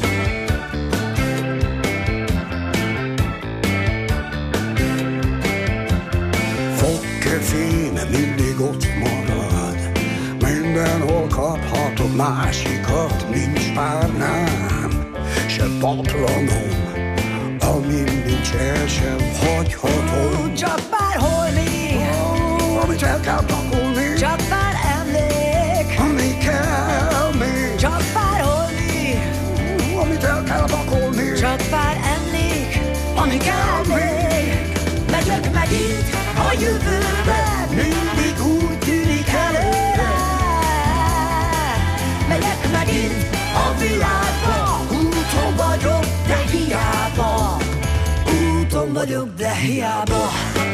Fogkefén mindig ott marad, mindenhol kaphatok másikat, nincs párnám, se paplanom, amin nincs el sem hagyhatom.
Csak bárhol mi,
oh, amit el kell pakolni,
csak pár emlék,
ami kell még,
csak bárhol
amit el kell pakolni,
csak pár emlék, ami kell még. Megyek megint a jövőbe, mindig úgy tűnik előre. Megyek megint a világba, úton vagyok, de hiába. Úton vagyok, de hiába.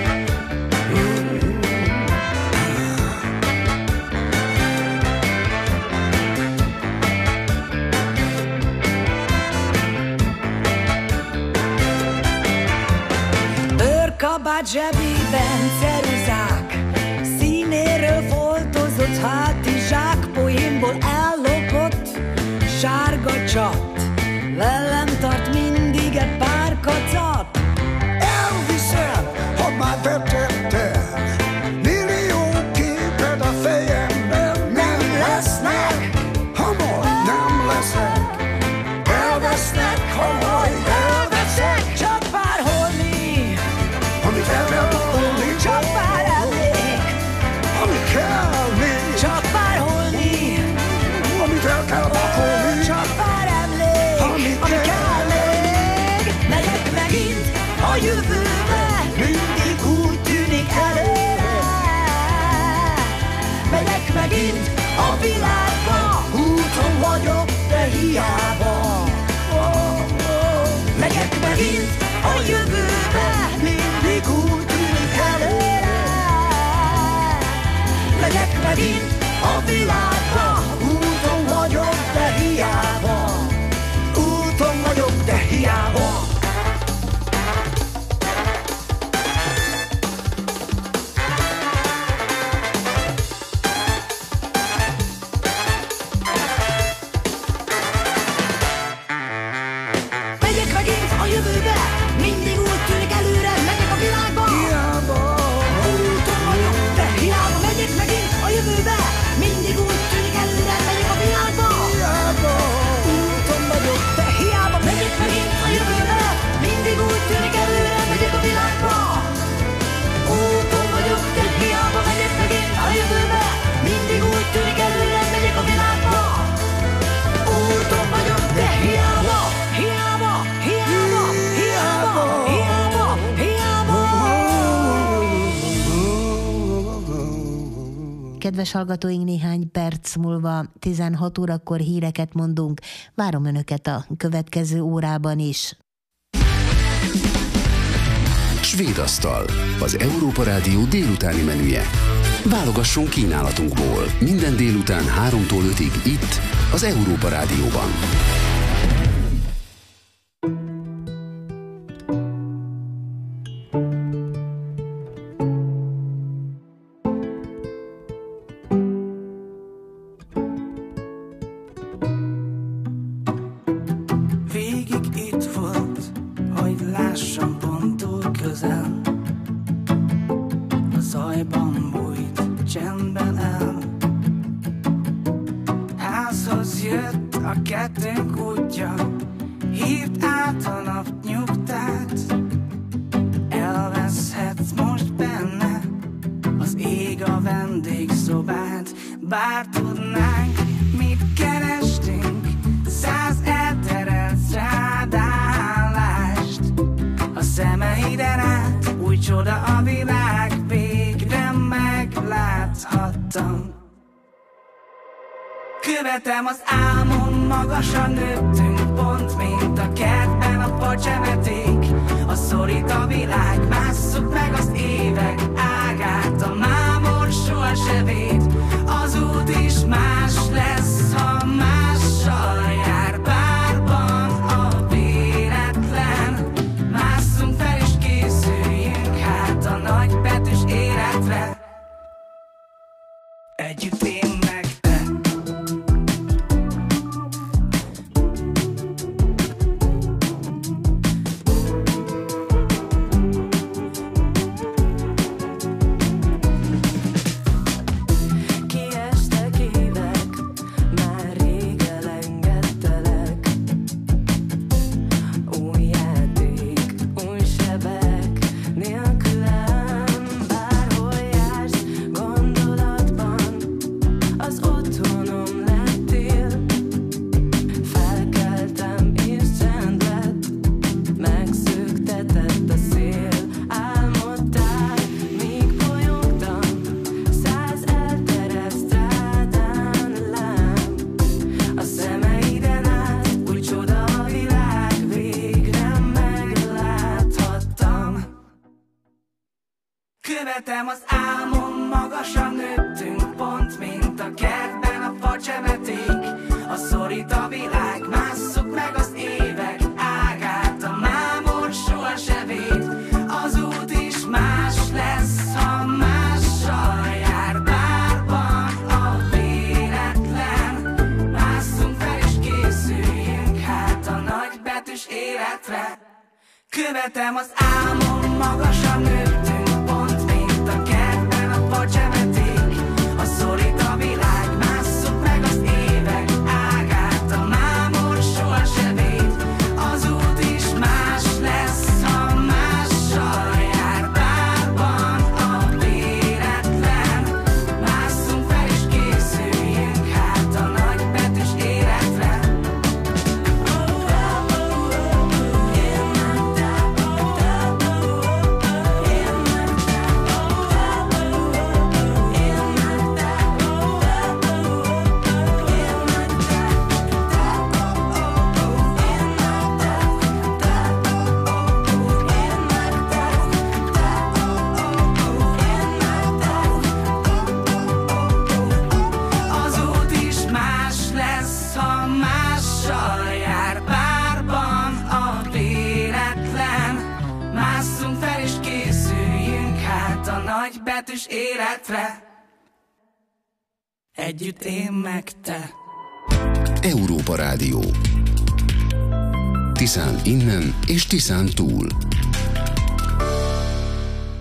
Kabát zsebében ceruzák, színéről foltozott hátizsák, poénból ellopott velem tart mindig egy pár kacat.
Elviszem, ha már betettem millió képed a fejemben. Nem lesznek, hamar nem leszek. Elvesznek, hamar elveszek.
Csak pár holmi,
amit el kell pakolni,
csak pár emlék,
ami kell még,
csak pár holmi,
amit el kell pakolni,
csak pár emlék,
ami
ami
kell.
kell még. Megyek megint a jövőbe, mindig úgy tűnik előre. Megyek megint a világba, úton vagyok, de hiába. Megyek megint a jövőbe, mindig úgy tűnik előre. Megyek megint a világba, úton vagyok, de hiába. Úton vagyok, de hiába. Megyek megint a jövőbe, mindig úgy tűnik előre. Megyek a világba,
hiába.
úton vagyok, de hiába. Megyek megint a jövőbe, mindig úgy tűnik előre. Megyek a világba,
Hiába.
úton vagyok, de hiába. Megyek megint a jövőbe, mindig úgy tűnik előre. Megyek a világba, úton vagyok, de hiába. Megyek megint a jövőbe, mindig úgy tűnik előre. Megyek a világba, úton vagyok, de hiába. Hiába, hiába, hiába, hiába, hiába.
Kedves hallgatóink, néhány perc múlva tizenhat órakor híreket mondunk. Várom Önöket a következő órában is.
Svéd asztal, az Európa Rádió délutáni menüje. Válogasson kínálatunkból minden délután háromtól ötig itt, az Európa Rádióban.
Végig itt volt, hogy lássam pont túl közel. A zajban bújt, csendben el. Házhoz jött a kettőnk útja, hívt át a nap nyugtát. Elveszhetsz most benne, az ég a vendégszobát. Bár tudnánk, mit kerestünk, száz elterelt strádállást. A szemeiden át, új csoda a világ, végre megláthattam. Követem az álmom, magasan nőttünk, pont mint a kertben a pacsemeték. A szorít a világ, másszuk meg az évek ágát, a mámor soha se véd. Az út is más lesz, ha mással jár párban a véletlen. Másszunk fel és készüljünk hát a nagybetűs életre. Együtt én meg te. Követem az álmom, magasan nőttünk, pont mint a kertben a pacsemeték. A szorít a világ, másszuk meg az évek ágát, a mámor soha se véd. Az út is más lesz, ha mással jár párban a véletlen. Másszunk fel és készüljünk hát a nagy
életre. Követem az álmom, magasan nőttünk, pont mint a kertben a pacsemeték. A szorít a világ, másszuk meg az évek ágát, a mámor soha se véd. Az út is más lesz, ha mással jár párban a véletlen. Másszunk fel és készüljünk hát a nagybetűs életre. Az út is más lesz, ha mással jár párban a véletlen. Másszunk fel és készüljünk hát a nagybetűs életre. Együtt én meg te.
Európa Rádió. Tiszán innen és Tiszán túl.